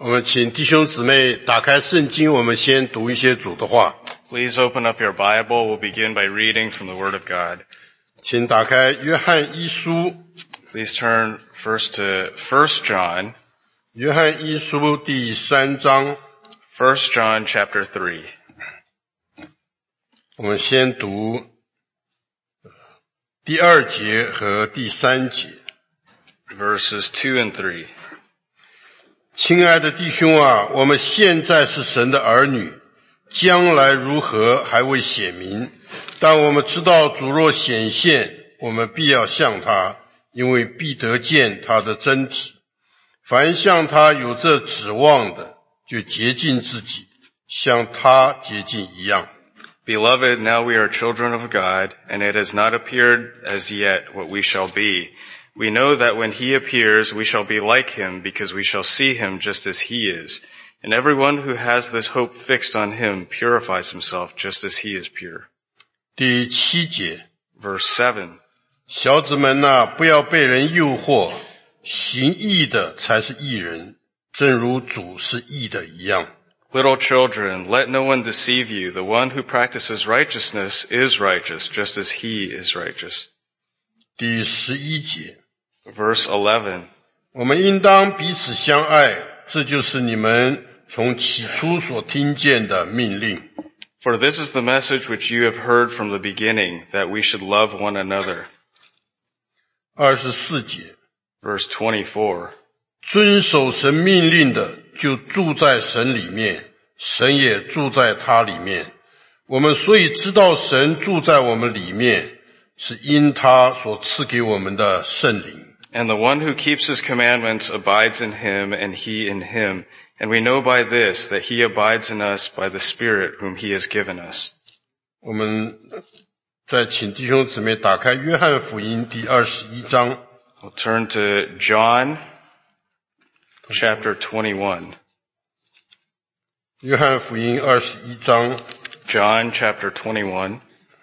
我们请弟兄姊妹打开圣经，我们先读一些主的话。 Please open up your Bible. We'll begin by reading from the Word of God. 请打开约翰一书， Please turn first to 1 John. 约翰一书第3章， 1 John chapter 3. 我们先读第2节和第3节。 Verses 2 and 3. 亲爱的弟兄啊，我们现在是神的儿女，将来如何还未显明，但我们知道主若显现，我们必要像他，因为必得见他的真体。凡向他有这指望的，就洁净自己，像他洁净一样。 Beloved, now we are children of God, and it has not appeared as yet what we shall be. We know that when he appears, we shall be like him, because we shall see him just as he is. And everyone who has this hope fixed on him purifies himself just as he is pure. 第7节， Verse 7. 小子们啊，不要被人诱惑，行义的才是义人，正如主是义的一样。 Little children, let no one deceive you. The one who practices righteousness is righteous, just as he is righteous. 第11节， Verse 11. 我们应当彼此相爱，这就是你们从起初所听见的命令。 For this is the message which you have heard from the beginning, that we should love one another. 24节， Verse 24. 遵守神命令的，就住在神里面，神也住在他里面。我们所以知道神住在我们里面，是因他所赐给我们的圣灵。 And the one who keeps his commandments abides in him, and he in him. And we know by this that he abides in us by the Spirit whom he has given us. 我们再请弟兄姊妹打开约翰福音第21章。 We'll turn to John chapter 21. 约翰福音21章， John chapter 21.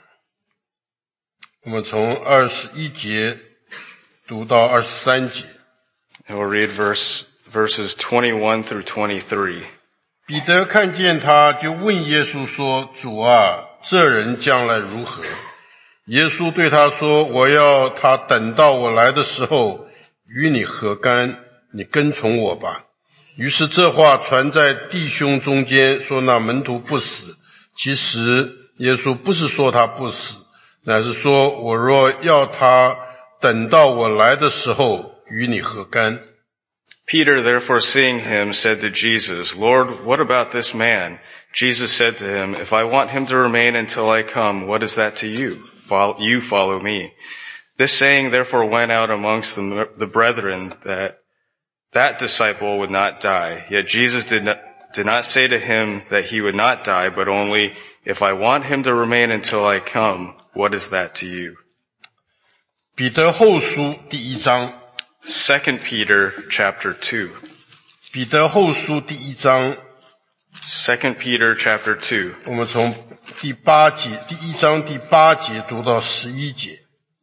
我们从21节读到23节。 And we'll read verses 21 through 23. 彼得看见他，就问耶稣说：“主啊，这人将来如何？”耶稣对他说：“我要他等到我来的时候，与你何干？你跟从我吧。”于是这话传在弟兄中间，说那门徒不死。其实耶稣不是说他不死，乃是说我若要他等到我来的时候，与你何干？ Peter, therefore, seeing him, said to Jesus, Lord, what about this man? Jesus said to him, If I want him to remain until I come, what is that to you? You follow me. This saying therefore went out amongst the brethren that disciple would not die. Yet Jesus did not say to him that he would not die, but only, If I want him to remain until I come, what is that to you? 彼得后书第1章。 2 Peter chapter 2. 彼得后书第1章， 2 Peter chapter 2. 我们从第8节，第1章第8节读到11节。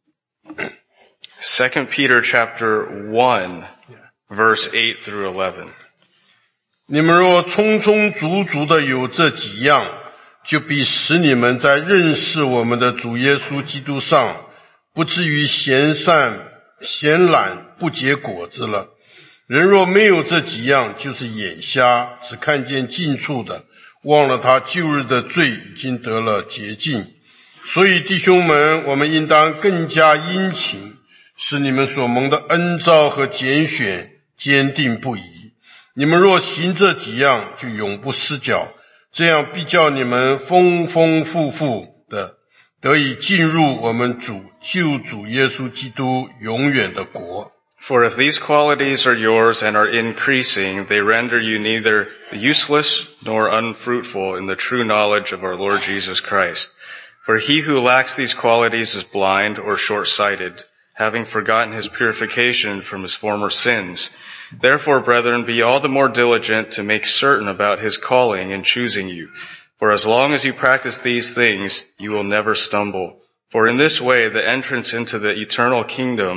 2 Peter chapter 1, verse 8 through 11. 你们若充充足足的有这几样，就必使你们在认识我们的主耶稣基督上，不至于闲懒不结果子了。人若没有这几样，就是眼瞎，只看见近处的，忘了他旧日的罪已经得了洁净。所以弟兄们，我们应当更加殷勤，使你们所蒙的恩召和拣选坚定不移。你们若行这几样，就永不失脚，这样必叫你们丰丰富富的得以进入我们救主耶稣基督永远的国。 For if these qualities are yours and are increasing, they render you neither useless nor unfruitful in the true knowledge of our Lord Jesus Christ. For he who lacks these qualities is blind or short-sighted, having forgotten his purification from his former sins. Therefore, brethren, be all the more diligent to make certain about his calling and choosing you. For as long as you practice these things, you will never stumble. For in this way, the entrance into the eternal kingdom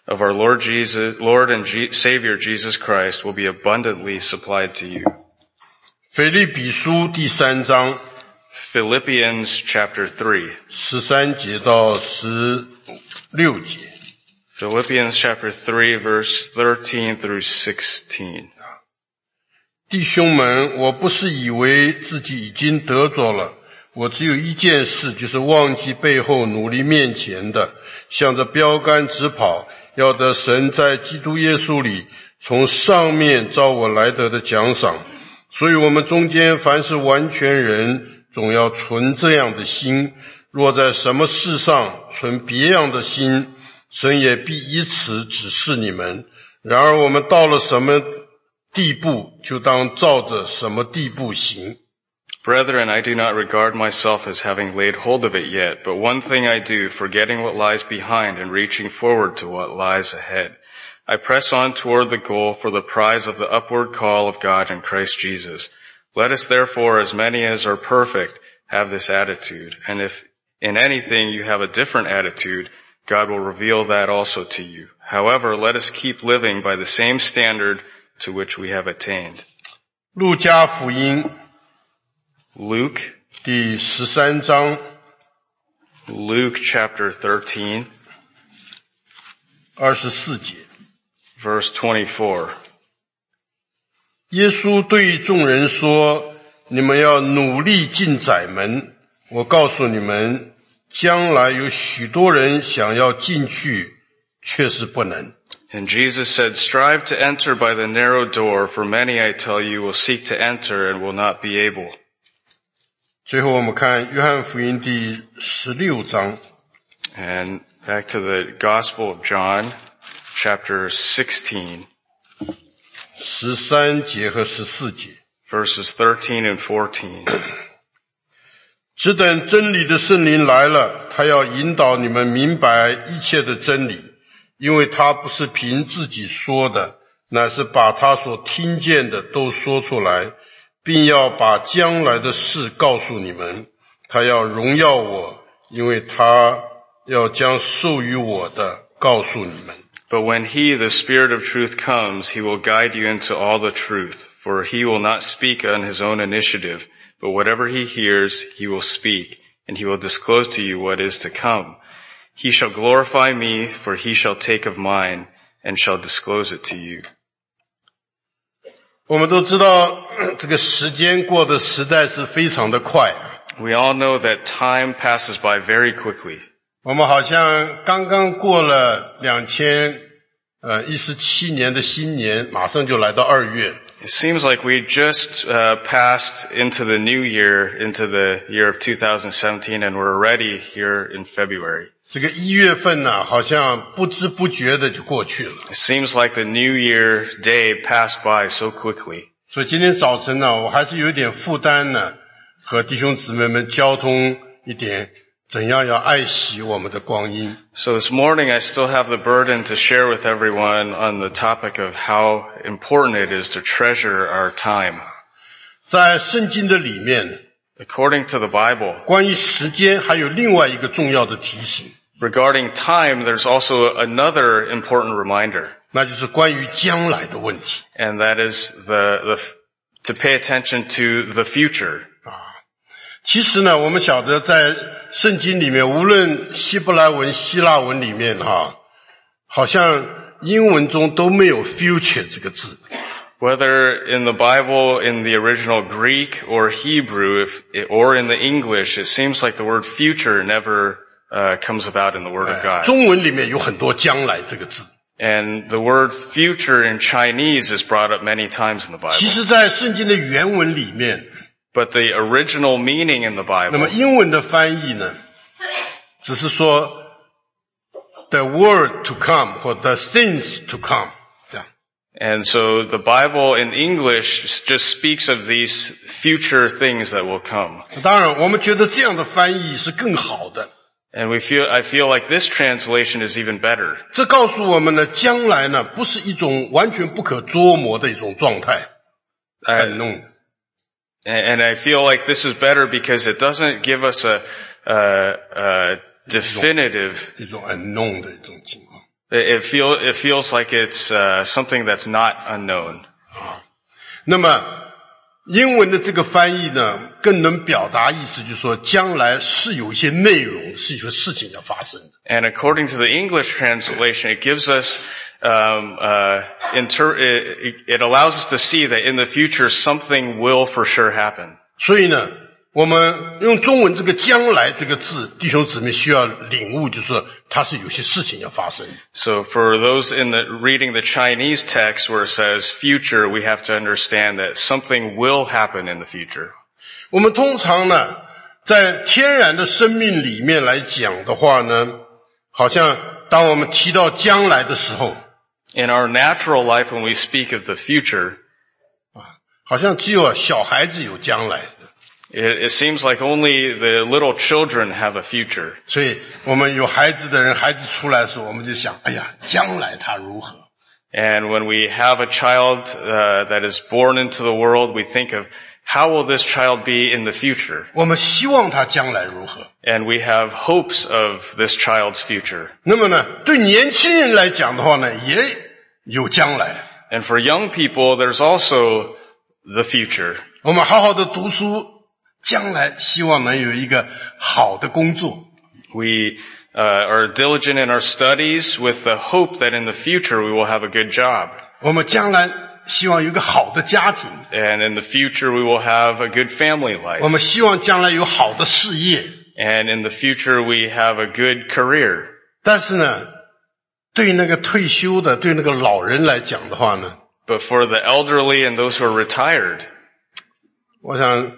of our Lord and Savior Jesus Christ will be abundantly supplied to you. 腓立比书第3章 Philippians chapter 3. 13节到16节。 Philippians chapter 3 verse 13 through 16. 弟兄们，我不是以为自己已经得着了，我只有一件事，就是忘记背后，努力面前的，向着标杆直跑，要得神在基督耶稣里从上面召我来得的奖赏。所以我们中间凡是完全人，总要存这样的心，若在什么事上存别样的心，神也必以此指示你们。然而我们到了什么地步，就当照着什么地步行。 Brethren, I do not regard myself as having laid hold of it yet, but one thing I do, forgetting what lies behind and reaching forward to what lies ahead. I press on toward the goal for the prize of the upward call of God in Christ Jesus. Let us therefore, as many as are perfect, have this attitude. And if in anything you have a different attitude, God will reveal that also to you. However, let us keep living by the same standard to which we have attained. 路加福音 Luke 第13章 chapter 13, 24节。 verse 24. 耶稣对众人说，你们要努力进窄门，我告诉你们，将来有许多人想要进去，却是不能。 And Jesus said, Strive to enter by the narrow door, for many, I tell you, will seek to enter and will not be able. 最后我们看约翰福音第16章 And back to the Gospel of John, chapter 16, 13节和14节。 verses 13 and 14. 只等真理的圣灵来了，他要引导你们明白一切的真理，因为他不是凭自己说的，乃是把他所听见的都说出来，并要把将来的事告诉你们。他要荣耀我，因为他要将授予我的告诉你们。 But when he, the Spirit of truth, comes, he will guide you into all the truth, for he will not speak on his own initiative, but whatever he hears, he will speak, and he will disclose to you what is to come. He shall glorify me, for he shall take of mine, and shall disclose it to you. 我们都知道这个时间过得实在是非常的快， We all know that time passes by very quickly. 我们好像刚刚过了2017年的新年，马上就来到2月。 It seems like we just passed into the new year, into the year of 2017, and we're already here in February. 这个1月份呢，好像不知不觉的就过去了。 It seems like the New Year day passed by so quickly. 所以今天早晨呢，我还是有一点负担呢，和弟兄姊妹们交通一点，怎样要爱惜我们的光阴。 So this morning I still have the burden to share with everyone on the topic of how important it is to treasure our time. 在圣经的里面， According to the Bible, 关于时间还有另外一个重要的提醒， regarding time, there's also another important reminder, 那就是关于将来的问题。 and that is to pay attention to the future. 其实呢，我们晓得在圣经里面，无论希伯来文、希腊文里面好像英文中都没有 future 这个字。 Whether in the Bible, in the original Greek or Hebrew, or in the English, it seems like the word future never comes about in the Word of God. 中文里面有很多将来这个字。 And the word future in Chinese is brought up many times in the 其 Bible. 实在圣经的原文里面， But the original meaning in the 那么 Bible, 英文的翻译呢，只是说 the word to come 或 the things to come 这样。 and so the Bible in English just speaks of these future things that will come. 当然，我们觉得这样的翻译是更好的。 And I feel like this translation is even better. 这告诉我们呢，将来呢不是一种完全不可捉摸的一种状态，很弄。 And I feel like this is better because it doesn't give us a definitive, 一种很弄的一种情况。 It feels like it's something that's not unknown. 那么英文的这个翻译呢，更能表达意思，就是说将来是有一些内容，是有些事情要发生的。 And according to the English translation, it gives us, it allows us to see that in the future something will for sure happen. 所以呢，我们用中文这个将来这个字，弟兄姊妹需要领悟，就是说它是有些事情要发生。 So for those reading the Chinese text where it says future, we have to understand that something will happen in the future. 我们通常呢，在天然的生命里面来讲的话呢，好像当我们提到将来的时候， In our natural life, when we speak of the future, 好像只有小孩子有将来。 it seems like only the little children have a future. 所以我们有孩子的人，孩子出来的时候，我们就想，哎呀，将来他如何？ And when we have a child that is born into the world, we think of how will this child be in the future? 我们希望他将来如何？ And we have hopes of this child's future. 那么呢，对年轻人来讲的话呢，也有将来。 And for young people, there's also the future. 我们好好的读书，将来希望能有一个好的工作。 We are diligent in our studies with the hope that in the future we will have a good job. 我们将来希望有一个好的家庭。 And in the future we will have a good family 我 life. 们希望将来有好的事业。 And in the future we have a good career. 但是呢，对那个退休的，对那个老人来讲的话呢， But for the elderly and those who are retired, 我想，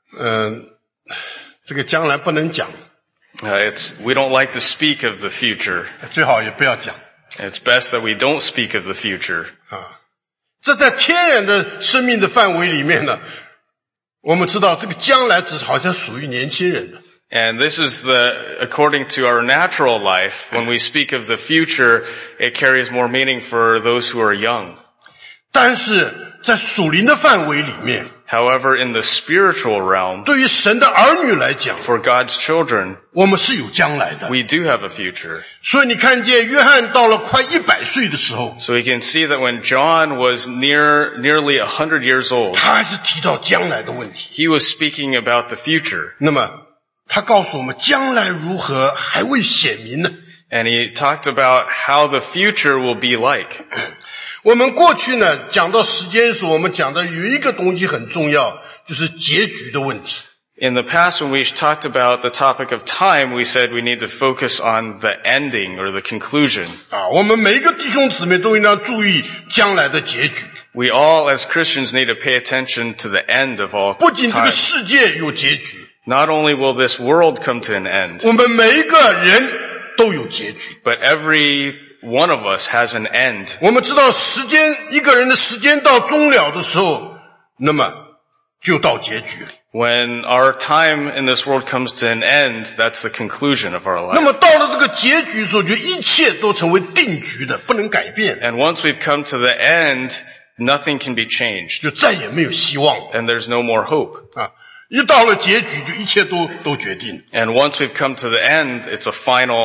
这个将来不能讲， we don't like to speak of the future. 最好也不要讲。 It's best that we don't speak of the future. 这在天然的生命的范围里面呢，我们知道这个将来只好像属于年轻人的。 And this is according to our natural life, when we speak of the future, it carries more meaning for those who are young. 但是在属灵的范围里面， However, in the spiritual realm, 对于神的儿女来讲， for God's children, 我们是有将来的。 we do have a future. 所以你看见约翰到了快100岁的时候， So we can see that when John was nearly 100 years old, 他还是提到将来的问题。 he was speaking about the future. 那么他告诉我们，将来如何还未显明呢？ And he talked about how the future will be like. 我们过去呢，讲到时间的时候，我们讲的有一个东西很重要，就是结局的问题。 In the past, when we talked about the topic of time, we said we need to focus on the ending or the conclusion. 我们每一个弟兄姊妹都应当注意将来的结局。 We all, as Christians, need to pay attention to the end of all 不仅这个 time. 世界有结局， Not only will this world come to an end, 我们每一个人都有结局。 but every one of us has an end. 我们知道时间，一个人的时间到终了的时候，那么就到结局了。 When our time in this world comes to an end, that's the conclusion of our 那 life. 么到了这个结局的时候，就一切都成为定局的，不能改变， And once we've come to the end, nothing can be changed, 就再也没有希望了 and there's no more hope. 一到了结局，就一切都决定。 And once we've come to the end, it's a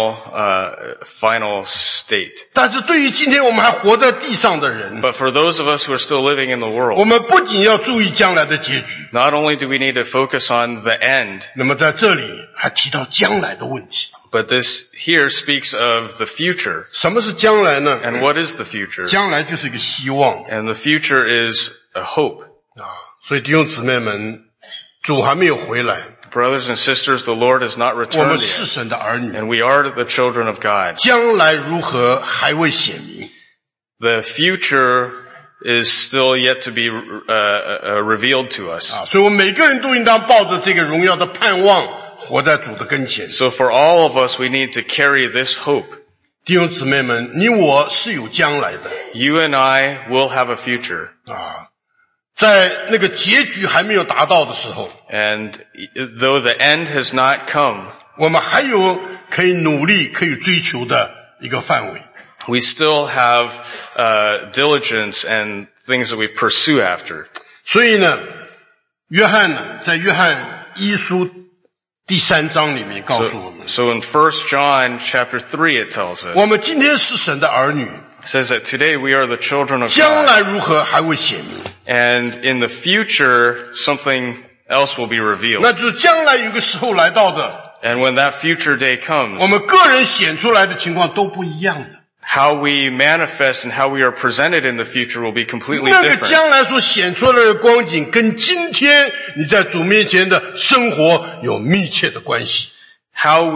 final state. 但是对于今天我们还活在地上的人， But for those of us who are still living in the 我 world, 们不仅要注意将来的结局， not only do we need to focus on the end, 那么在这里还提到将来的问题。 but this here speaks of the future. 什么是将来呢？ And what is the future? 将来就是一个希望 And the future is a hope. 所以弟兄姊妹们，主还没有回来， Brothers and sisters, the Lord has not 我 returned 们是 yet, 神的儿女， and we are the children of God. 将来如何还未显明。 The future is still yet to be revealed to us. 所以我们每个人都应当抱着这个荣耀的盼望，活在主的跟前。 So for all of us, we need to carry this hope. 弟兄姊妹们，你我是有将来的 You and I will have a future. 在那个结局还没有达到的时候， And though the end has not come, 我们还有可以努力、可以追求的一个范围。 we still have diligence and things that we pursue after. 所以呢，约翰呢，在约翰一书第3章里面告诉我们， So in 1 John chapter 3 it tells us, 我们今天是神的儿女， it says that today we are the children of 将 God, 来如何还会显明， and in the future something else will be revealed. 那就是将来有个时候来到的， And when that future day comes, 我们个人显出来的情况都不一样的。 how we manifest and how we are presented in the future will be completely 那个 different. 将来所显出来的光景，跟今天你在主面前的生活有密切的关系。 How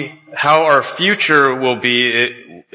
our future will be,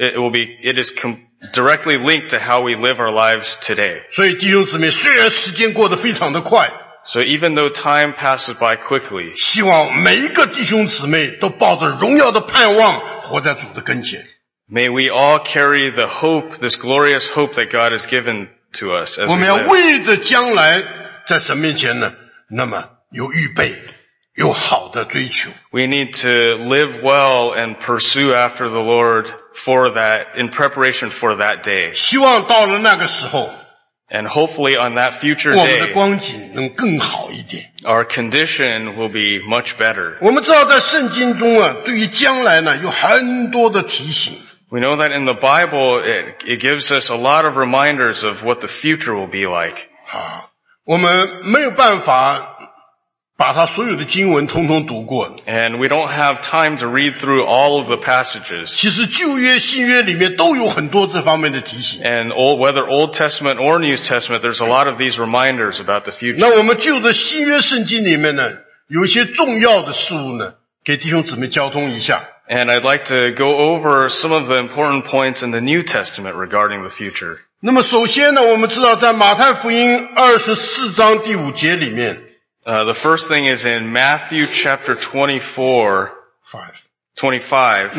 it is directly linked to how we live our lives today. 所以弟兄姊妹，虽然时间过得非常的快， So even though time passes by quickly, 希望每一个弟兄姊妹都抱着荣耀的盼望，活在主的跟前。 may we all carry the hope, this glorious hope that God has given to us as 我 we 们要 live. 为着将来在神面前呢，那么有预备，有好的追求。 We need to live well and pursue after the Lord for that, in preparation for that day. 希望到了那个时候， And hopefully on that future 我们的 day, 光景能更好一点。 our condition will be much better. 我们知道在圣经中啊，对于将来呢，有很多的提醒。 We know that in the Bible, it gives us a lot of reminders of what the future will be like. 我们没有办法把它所有的经文通通读过。 And we don't have time to read through all of the passages. 其实旧约、新约里面都有很多这方面的提醒。 And whether Old Testament or New Testament, there's a lot of these reminders about the future. 那我们就着新约圣经里面呢，有一些重要的事物呢，给弟兄姊妹交通一下。 And I'd like to go over some of the important points in the New Testament regarding the future. 那么首先呢，我们知道在马太福音24章第5节里面 The first thing is in Matthew chapter 24, 25,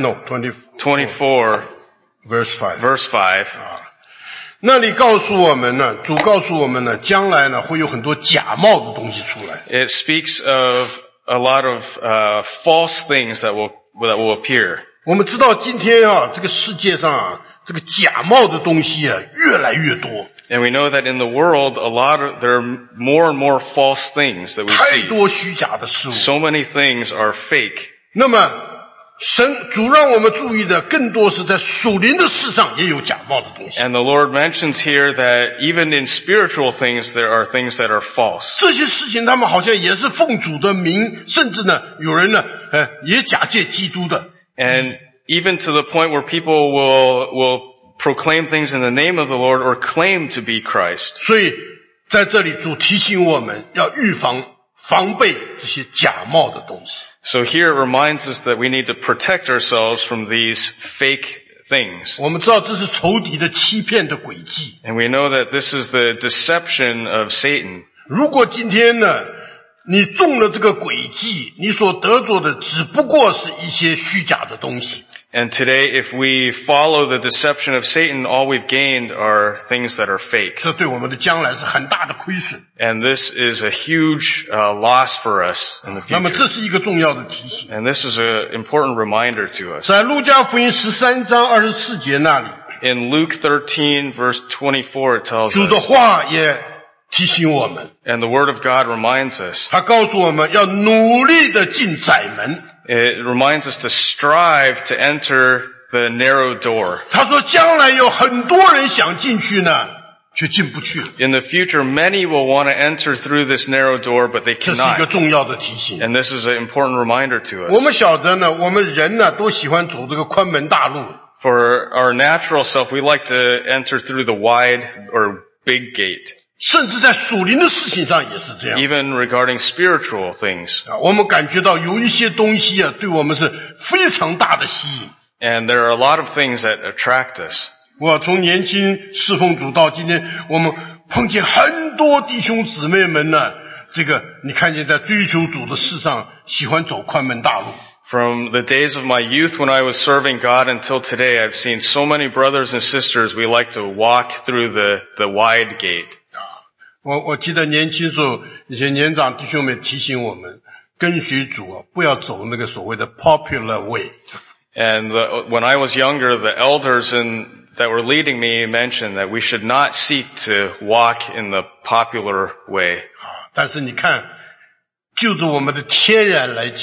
24, verse 5， verse 5. 那里告诉我们呢，主告诉我们呢，将来呢会有很多假冒的东西出来。 It speaks of a lot of false things that will appear. 我们知道今天啊，这个世界上啊，这个假冒的东西啊越来越多， And we know that in the world, there are more and more false things that we 太 see. 多虚假的事物。 So many things are fake. 那么主让我们注意的，更多是在属灵的事上也有假冒的东西。 And the Lord mentions here that even in spiritual things, there are things that are false. 这些事情他们好像也是奉主的名，甚至呢，有人呢，也假借基督的。 And even to the point where people will proclaim things in the name of the Lord or claim to be Christ. 所以在这里主提醒我们要预防备这些假冒的东西。 So here it reminds us that we need to protect ourselves from these fake things. 我们知道这是仇敌的欺骗的诡计。 And we know that this is the deception of Satan. 如果今天呢，你中了这个诡计，你所得着的只不过是一些虚假的东西。 And today, if we follow the deception of Satan, all we've gained are things that are fake. 这对我们的将来是很大的亏损。 And this is a huge loss for us in the 那么 future. 这是一个重要的提醒。 And this is an important reminder to us. 在路加福音13章24节那里， In Luke 13, verse 24, it tells 主的 us, 话也提醒我们， and the Word of God reminds us, 他告诉我们要努力的进窄门。 it reminds us to strive to enter the narrow door. 他说将来有很多人想进去呢，却进不去了。 In the future, many will want to enter through this narrow door, but they 这是一个 cannot. 重要的提醒。 And this is an important reminder to 我 us. 们晓得呢，我们人呢都喜欢走这个宽门大路， For our natural self, we like to enter through the wide or big gate. 甚至在属灵的事情上也是这样。 Even regarding spiritual things. 我们感觉到有一些东西啊，对我们是非常大的吸引。 And there are a lot of things that attract us. 我从年轻侍奉主到今天，我们碰见很多弟兄姊妹们呢，这个你看见在追求主的事上，喜欢走宽门大路。 From the days of my youth when I was serving God until today, I've seen so many brothers and sisters, we like to walk through the wide gate. 我记得年轻时候，一些年长弟兄们提醒我们，跟随主啊，不要走那个所谓的 popular way。 And when I was younger, the elders that were leading me mentioned that we should not seek to walk in the popular way. 但是你看，就着我们的天然来讲，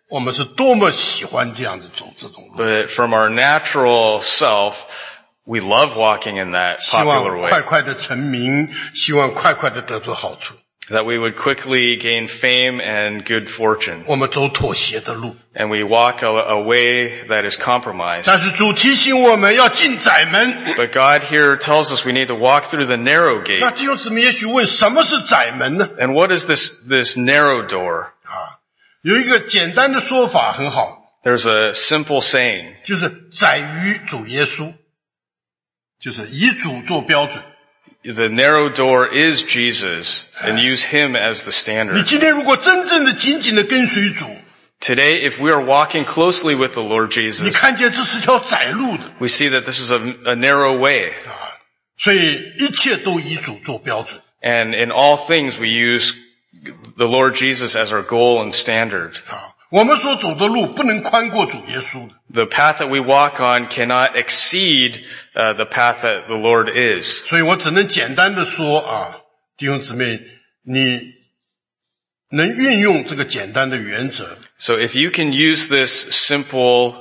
我们是多么喜欢这样的走这种路， But from our natural self, we love walking in that 希 popular 望 way. 快快的成名，希望快快的得出好处， That we would quickly gain fame and good fortune. 我们走妥协的路。 And we walk a way that is compromised. 但是主提醒我们要进窄门。 But God here tells us we need to walk through the narrow 那 gate. 弟兄姊妹也许问，什么是窄门呢？ And what is this narrow door? 有一个简单的说法很好， There's a simple saying. 就是窄于主耶稣，就是以主做标准。 The narrow door is Jesus, and use Him as the 你 standard. 今天如果真正的紧紧的跟随主， Today, if we are walking closely with the Lord 你 Jesus, 看见这是条窄路的， we see that this is a narrow way. 所以一切都以主做标准。 And in all things, we use the Lord Jesus as our goal and standard. 我们所走的路不能宽过主耶稣的， The path that we walk on cannot exceed the path that the Lord is. 所以我只能简单的说弟兄姊妹，你能运用这个简单的原则 So if you can use this simple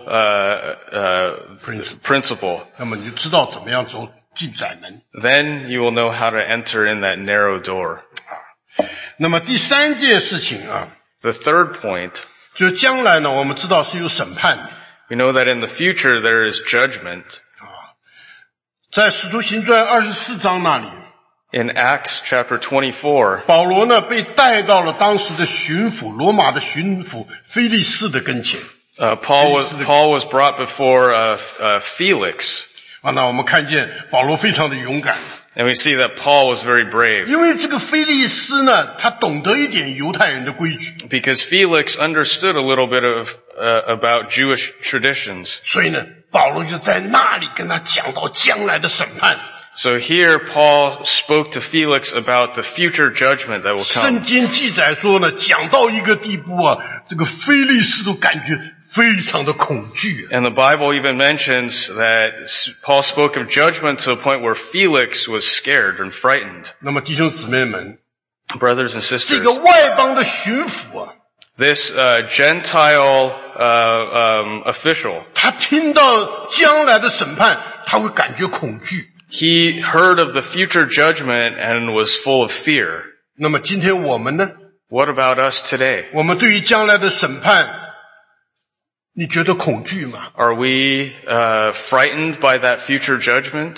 principle, 那么你就知道怎么样走进窄门。 then you will know how to enter in that narrow door. 那么第三件事情 The third point, 就是将来呢，我们知道是有审判的。 we know that in the future there is judgment. 在使徒行传24章那里， In Acts chapter 24, 保罗呢被带到了当时的巡抚罗马的巡抚菲利士的跟前。 Paul was brought before Felix, 那我们看见保罗非常的勇敢， and we see that Paul was very brave 因为这个菲利士呢，他懂得一点犹太人的规矩， because Felix understood a little bit of about Jewish traditions. 所以呢，保罗就在那里跟他讲到将来的审判。 So here Paul spoke to Felix about the future judgment that will 圣 come. 经记载说呢，讲到一个地步这个菲利士都感觉非常的恐惧。 And the Bible even mentions that Paul spoke of judgment to a point where Felix was scared and frightened. 那么弟兄姊妹们， Brothers and 这 sisters, 个外邦的巡抚 this Gentile official, 他听到将来的审判，他会感觉恐惧。 he heard of the future judgment and was full of fear. 那么今天我们呢？ What about us today? 我们对于将来的审判，你觉得恐惧吗？ Are we frightened by that future judgment?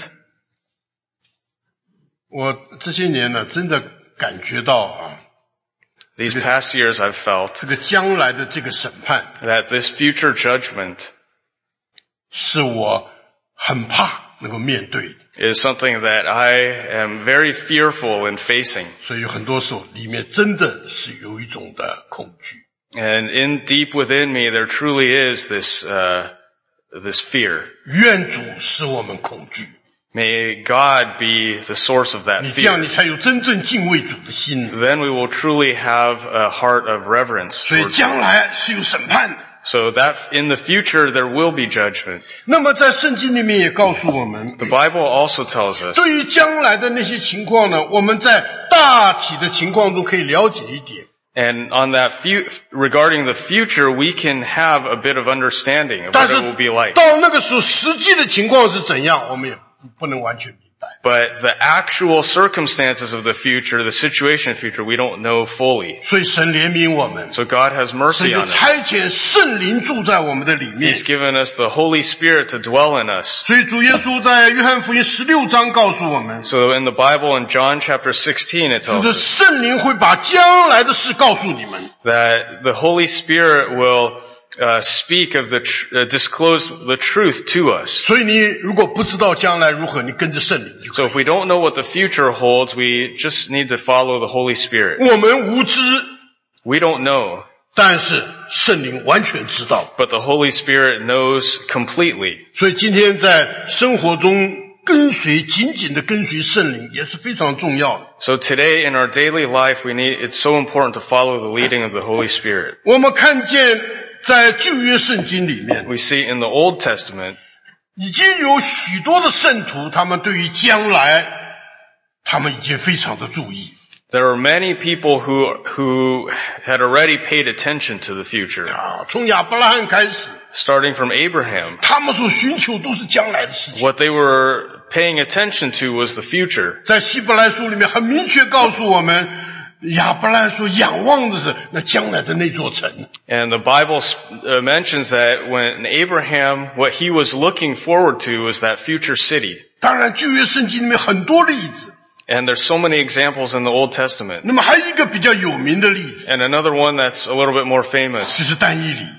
我这些年呢，真的感觉到 These past years I've felt 这个将来的这个审判， that this future judgment 是我很怕能够面对的。 is something that I am very fearful in facing. 所以有很多时候里面真的是有一种的恐惧。 And in deep within me, there truly is this fear. 愿主使我们恐惧， May God be the source of that 你这样 fear. 你才有真正敬畏主的心。 Then we will truly have a heart of reverence. 所以 towards 将 Him. 来是有审判的。 So that in the future there will be judgment. 那么在圣经里面也告诉我们， The Bible also tells us 对于将来的那些情况呢，我们在大体的情况中可以了解一点。 and on that regarding the future, we can have a bit of understanding of 但 what 是 it will be like. 到那个时候实际的情况是怎样，我们也不能完全明白。 But the actual circumstances of the future, the situation of the future, we don't know fully. 所以神怜悯我们， So God has 神 mercy 就 on us. 差遣圣灵住在我们的里面 He's。given us the Holy Spirit to dwell in us. 所以主耶稣在约翰福音16章告诉我们， So in the Bible, in John chapter 16, it 就 tells 是 us 圣灵会把将来的事告诉你们。 that the Holy Spirit will speak of disclose the truth to us. 所以你如果不知道将来如何，你跟着圣灵就可 So if we don't know what the future holds, we just need to follow the Holy Spirit. 以。我们无知， We don't know, 但是圣灵完全知道。 but the Holy Spirit knows completely. 所以今天在生活中紧紧的跟随圣灵也是非常重要的。 So today in our daily life, it's so important to follow the leading of the Holy Spirit. 我们看见在旧约圣经里面， We see in the Old Testament, 已经有许多的圣徒，他们对于将来，他们已经非常的注意。 There were many people who had already paid attention to the future. 从亚伯拉罕开始， Starting from Abraham, 他们所寻求都是将来的事情。 what they were paying attention to was the future. 在希伯来书里面很明确告诉我们，亚伯拉罕所仰望的是那将来的那座城。 And the Bible mentions that when Abraham, what he was looking forward to was that future city. 当然，旧约圣经里面很多例子， And there's so many examples in the Old Testament. 那么还有一个比较有名的例子， And another one that's a little bit more famous. 就是但以理。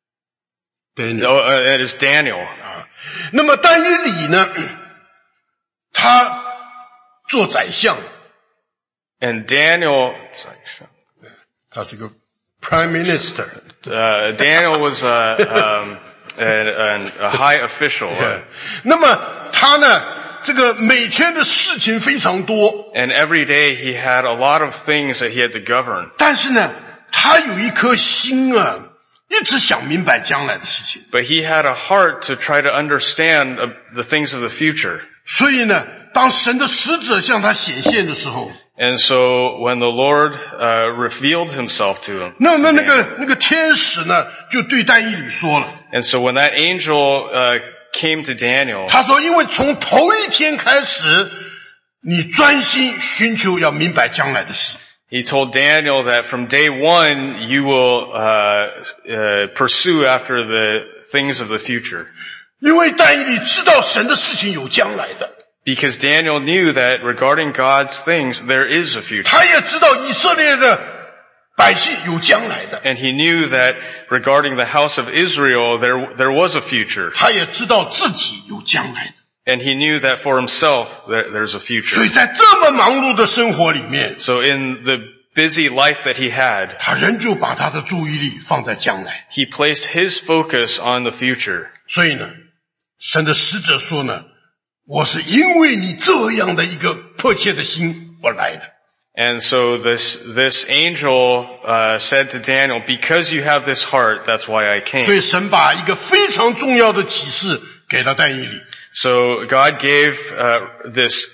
It is Daniel. 那么但以理呢，他做宰相， And Daniel, 他是个 prime minister。 Daniel was a high official. 那么他呢，这个每天的事情非常多， And every day he had a lot of things that he had to govern. 但是呢，他有一颗心啊，一直想明白将来的事情。 But he had a heart to try to understand the things of the future. 所以呢，当神的使者向他显现的时候， And so when the Lord revealed himself to him, 那么那个天使呢，就对但以理说了， and so when that angel came to Daniel, 他说：“因为从头一天开始，你专心寻求要明白将来的事。 he told Daniel that from day one you will pursue after the things of the future. 因为但以理知道神的事情有将来的， Because Daniel knew that regarding God's things, there is a future. 他也知道以色列的百姓有将来的， And he knew that regarding the house of Israel, there was a future. 他也知道自己有将来的。 And he knew that for himself, there's a 所 future. 以在这么忙碌的生活里面， So in the busy life that he had, 他仍旧把他的注意力放在将来。 he placed his focus on the future. 所以呢，神的使者说呢，我是因为你这样的一个迫切的心而来的。 And so this angel said to Daniel, because you have this heart, that's why I 所 came. 以神把一个非常重要的启示给了但以理。 So God gave this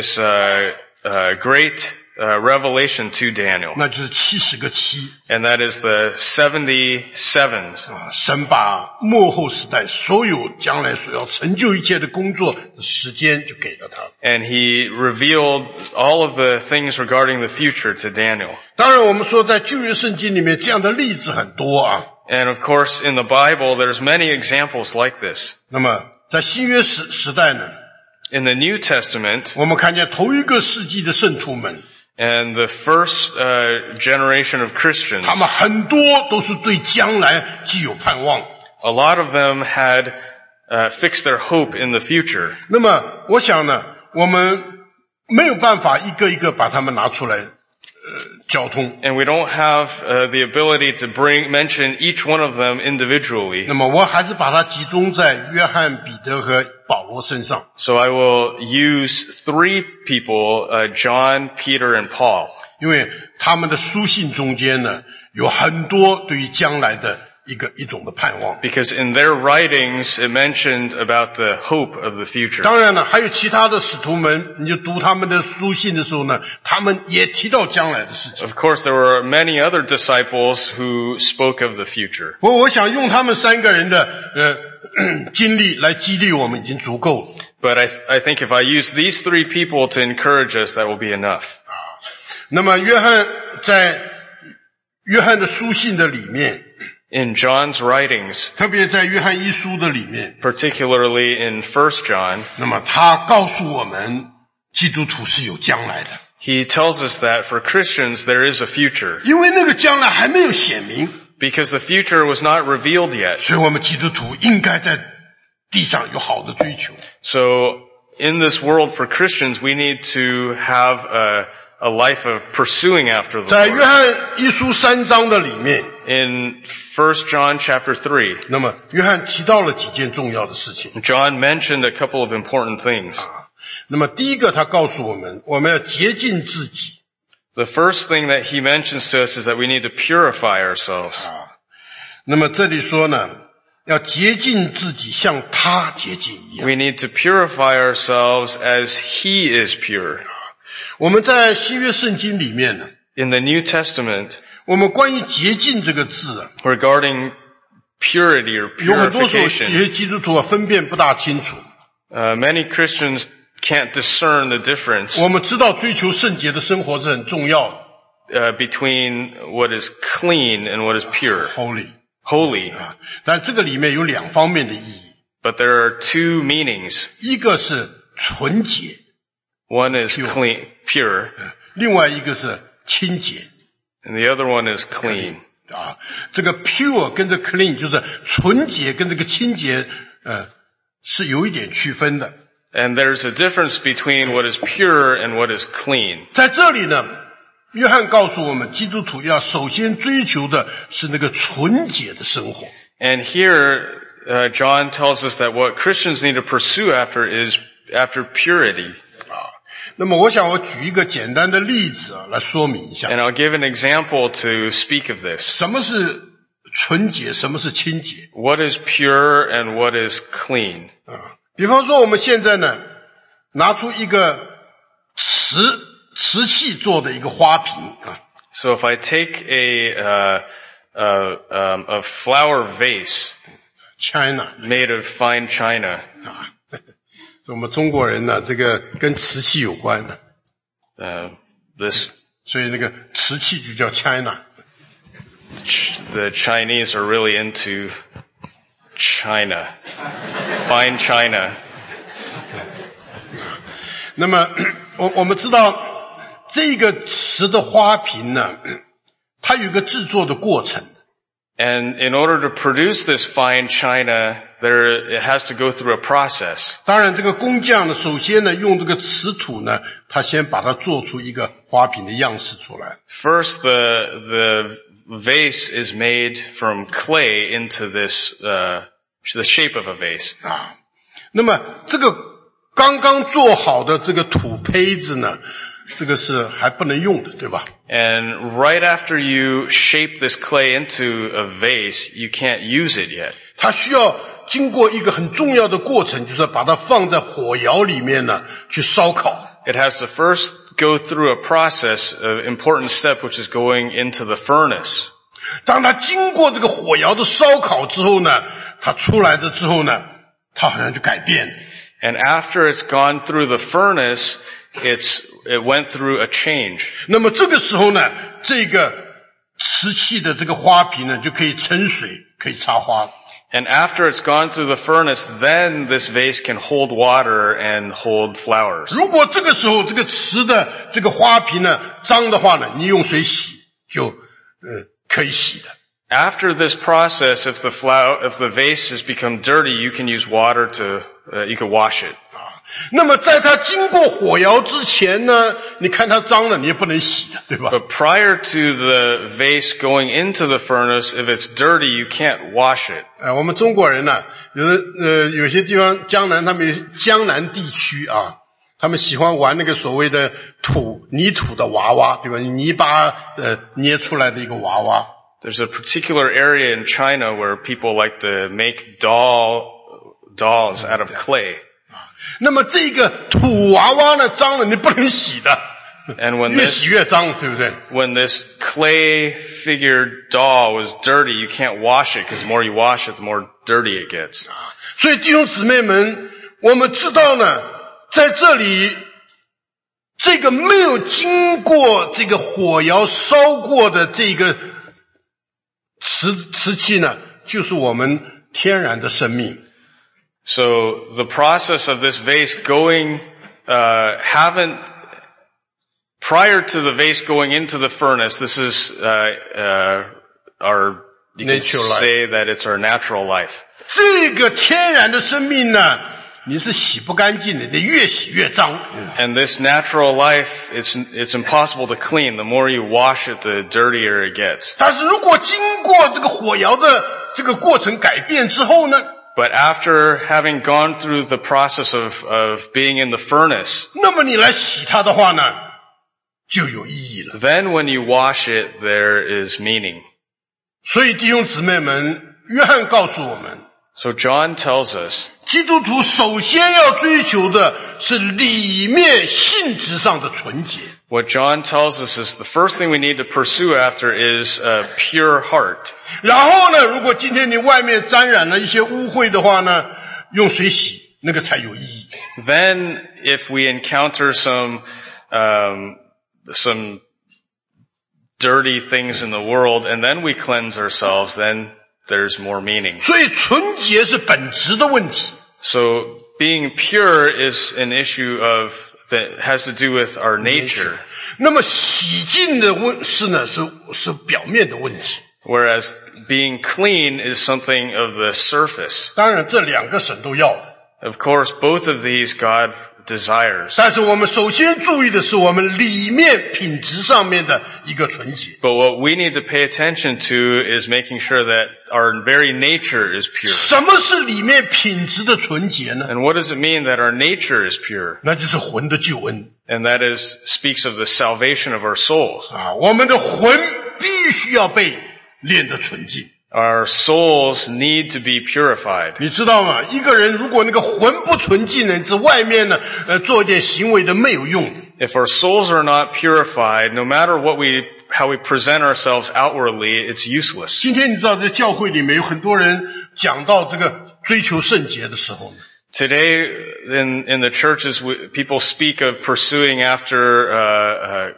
great revelation to Daniel, 那就是70个七 and that is the 70 sevens. 啊！神把末后时代所有将来所要成就一切的工作的时间就给了他。 And he revealed all of the things regarding the future to Daniel. 当然，我们说在旧约圣经里面这样的例子很多啊。 And of course, in the Bible, there's many examples like this. 那么在新约时代呢， In the New Testament, 我们看见头一个世纪的圣徒们， and the first generation of Christians, 他们很多都是对将来既有盼望。 a lot of them had fixed their hope in the future. 那么我想呢，我们没有办法一个一个把他们拿出来交通。 And we don't have the ability to mention each one of them individually. 那么我还是把它集中在约翰、彼得和保罗身上。 So I will use three people, John, Peter, and Paul. 因为他们的书信中间呢，有很多对于将来的一种的盼望。 Because in their writings, it mentioned about the hope of the future. 当然了，还有其他的使徒们，你就读他们的书信的时候呢，他们也提到将来的事情。 Of course, there were many other disciples who spoke of the future. 我想用他们三个人的经历来激励我们已经足够了。 But I think if I use these three people to encourage us, that will be enough. 那么在约翰的书信的里面， In John's writings, 特别在约翰一书的里面， particularly in 1 John, 那么他告诉我们，基督徒是有将来的， he tells us that for Christians, there is a future. 因为那个将来还没有显明， Because the future was not revealed yet. 所以我们基督徒应该在地上有好的追求。 So in this world for Christians, we need to have a life of pursuing after the 在约 Lord. 翰一书3章的里面， In 1 John chapter 3, 那么约翰提到了几件重要的事情。 John mentioned a couple of important things. 那么第一个，他告诉我们，我们要洁净自己。 The first thing that he mentions to us is that we need to purify ourselves. 那么这里说呢，要洁净自己，像他洁净一样。 We need to purify ourselves as he is pure. 我们在新约圣经里面呢， In the New Testament, 我们关于洁净这个字啊， regarding purity or 有很多时候有 purification, 些基督徒啊分辨不大清楚。 many Christians can't discern the difference 我们知道追求圣洁的生活是很重要的 between what is clean and what is pure, ，holy holy. 啊，但这个里面有两方面的意义， But there are two meanings. 一个是纯洁， One is Pure. clean, pure, 另外一个是清洁 and the other one is clean. 啊。这个 pure 跟这 clean 就是纯洁跟这个清洁，是有一点区分的。 And there's a difference between what is pure and what is clean. 在这里呢，约翰告诉我们，基督徒要首先追求的是那个纯洁的生活。 And here, John tells us that what Christians need to pursue after is after purity. 那么我想我举一个简单的例子啊，来说明一下 And I'll give an example to speak of this. 什么是纯洁，什么是清洁 What is pure and what is clean? 啊。比方说我们现在呢，拿出一个瓷器做的一个花瓶啊， So if I take a flower vase China made of fine china, 啊，我们中国人呢，这个跟瓷器有关的， this 所以那个瓷器就叫 China。 the Chinese are really into China, fine china. 那么我们知道这个瓷的花瓶呢，它有一个制作的过程。 And in order to produce this fine china, it has to go through a process. 当然这个工匠呢，首先呢用这个瓷土呢，他先把它做出一个花瓶的样式出来。 First, the vase is made from clay into this, the shape of a vase. 啊，那么这个刚刚做好的这个土胚子呢，这个是还不能用的，对吧？ And right after you shape this clay into a vase, you can't use it yet. 它需要经过一个很重要的过程，就是把它放在火窑里面呢去烧烤。 It has to first go through a process, an important step, which is going into the furnace. 当它经过这个火窑的烧烤之后呢，它出来的之后呢，它好像就改变了。 And after it's gone through the furnace, it went through a change. 那么这个时候呢，这个瓷器的这个花瓶呢，就可以盛水，可以插花。 And after it's gone through the furnace, then this vase can hold water and hold flowers. 如果这个时候这个瓷的这个花瓶呢脏的话呢，你用水洗就可以洗的。 After this process, if the vase has become dirty, you can use water you can wash it. 那么在它经过火窑之前呢，你看它脏了，你也不能洗的，对吧？ But prior to the vase going into the furnace, if it's dirty, you can't wash it. 我们中国人呢，有些地方江南地区啊，他们喜欢玩那个所谓的泥土的娃娃，对吧？泥巴捏出来的一个娃娃。 There's a particular area in China where people like to make dolls out of clay. 那么这个土娃娃呢，脏了你不能洗的， And when 越洗越脏，对不对？ this clay figured doll was dirty, you can't wash it because the more you wash it, the more dirty it gets. 所以弟兄姊妹们，我们知道呢，在这里这个没有经过这个火窑烧过的这个瓷器呢，就是我们天然的生命。 So the process of this vase prior to the vase going into the furnace, this is you can say that it's our natural life. 这个天然的生命呢，你是洗不干净的，你越洗越脏。 And this natural life, it's impossible to clean. The more you wash it, the dirtier it gets. 但是如果经过这个火窑的这个过程改变之后呢， But after having gone through the process of being in the furnace, 那么你来洗它的话呢，就有意义了。 then when you wash it, there is meaning. 所以弟兄姊妹们，约翰告诉我们， So John tells us 基督徒首先要追求的是里面性质上的纯洁。 what John tells us is the first thing we need to pursue after is a pure heart. 然后呢，如果今天你外面沾染了一些污秽的话呢，用水洗，那个才有意义。 Then if we encounter some dirty things in the world and then we cleanse ourselves, then there's more meaning. 所以纯洁是本质的问题。 So being pure is an issue that has to do with our nature. 那么洗净的事呢，是表面的问题。 Whereas being clean is something of the surface. 当然这两个神都要的。 Of course, both of these God desires. 但是我们首先注意的是我们里面品质上面的一个纯洁。 But what we need to pay attention to is making sure that our very nature is pure. 什么是里面品质的纯洁呢？ And what does it mean that our nature is pure? 那就是魂的救恩。 And that speaks of the salvation of our souls. 我们的魂必须要被练得纯净。 Our souls need to be purified. 你知道吗？一个人如果那个魂不纯净呢，在外面呢，做一点行为的没有用。 If our souls are not purified, no matter how we present ourselves outwardly, it's useless. 今天你知道在教会里面有很多人讲到这个追求圣洁的时候呢， Today in the churches, people speak of pursuing after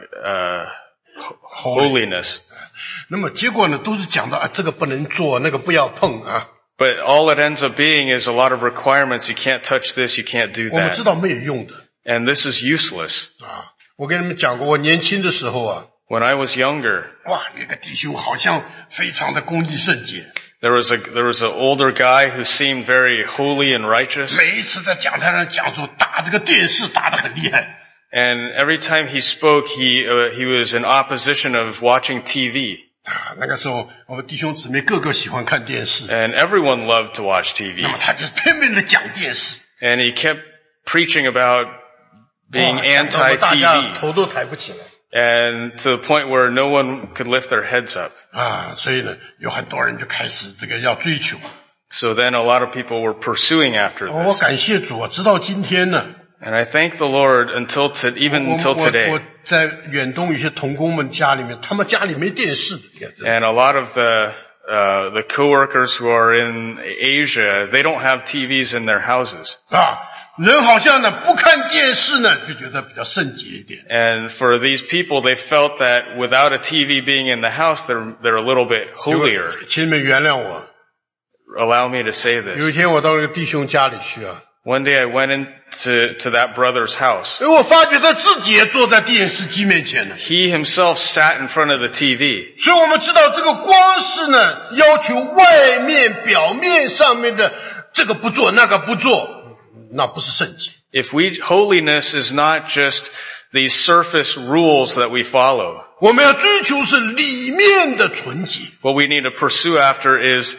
holiness. 那么结果呢，都是讲到这个不能做，那个不要碰啊。 But all it ends up being is a lot of requirements. You can't touch this, you can't do 我们知 that. 道没有用的 And this is useless. 我跟你们讲过，我年轻的时候 When I was younger, 哇，那个弟兄好像非常的公义圣洁， there was an older guy who seemed very holy and righteous. 每一次在讲台上讲说打这个电视打得很厉害。 And every time he spoke, he was in opposition of watching TV. 那个时候我们弟兄姊妹个个喜欢看电视， And everyone loved to watch TV. 那么他就偏偏的讲电视， And he kept preaching about being 讲到大家 anti-TV. 头都抬不起来 And to the point where no one could lift their heads up. 所以呢，有很多人就开始这个要追求。 So then a lot of people were pursuing after 我 this. 感谢主直到今天呢， And I thank the Lord even until 我 today. 在远东有些同工们家里面，他们家里没电视。 And a lot of the coworkers who are in Asia, they don't have TVs in their houses. 人好像呢不看电视呢，就觉得比较圣洁一点。 And for these people, they felt that without a TV being in the house, they're a little bit holier. 请你们原谅我。 Allow me to say 有一 this. 天我到那个弟兄家里去 One day I went into that brother's house. 我发觉他自己也坐在电视机面前呢。 He himself sat in front of the TV. 所以我们知道这个光是呢，要求外面表面上面的这个不做那个不做，那不是圣洁。 Holiness is not just these surface rules that we follow. 我们要追求是里面的纯洁。 What we need to pursue after is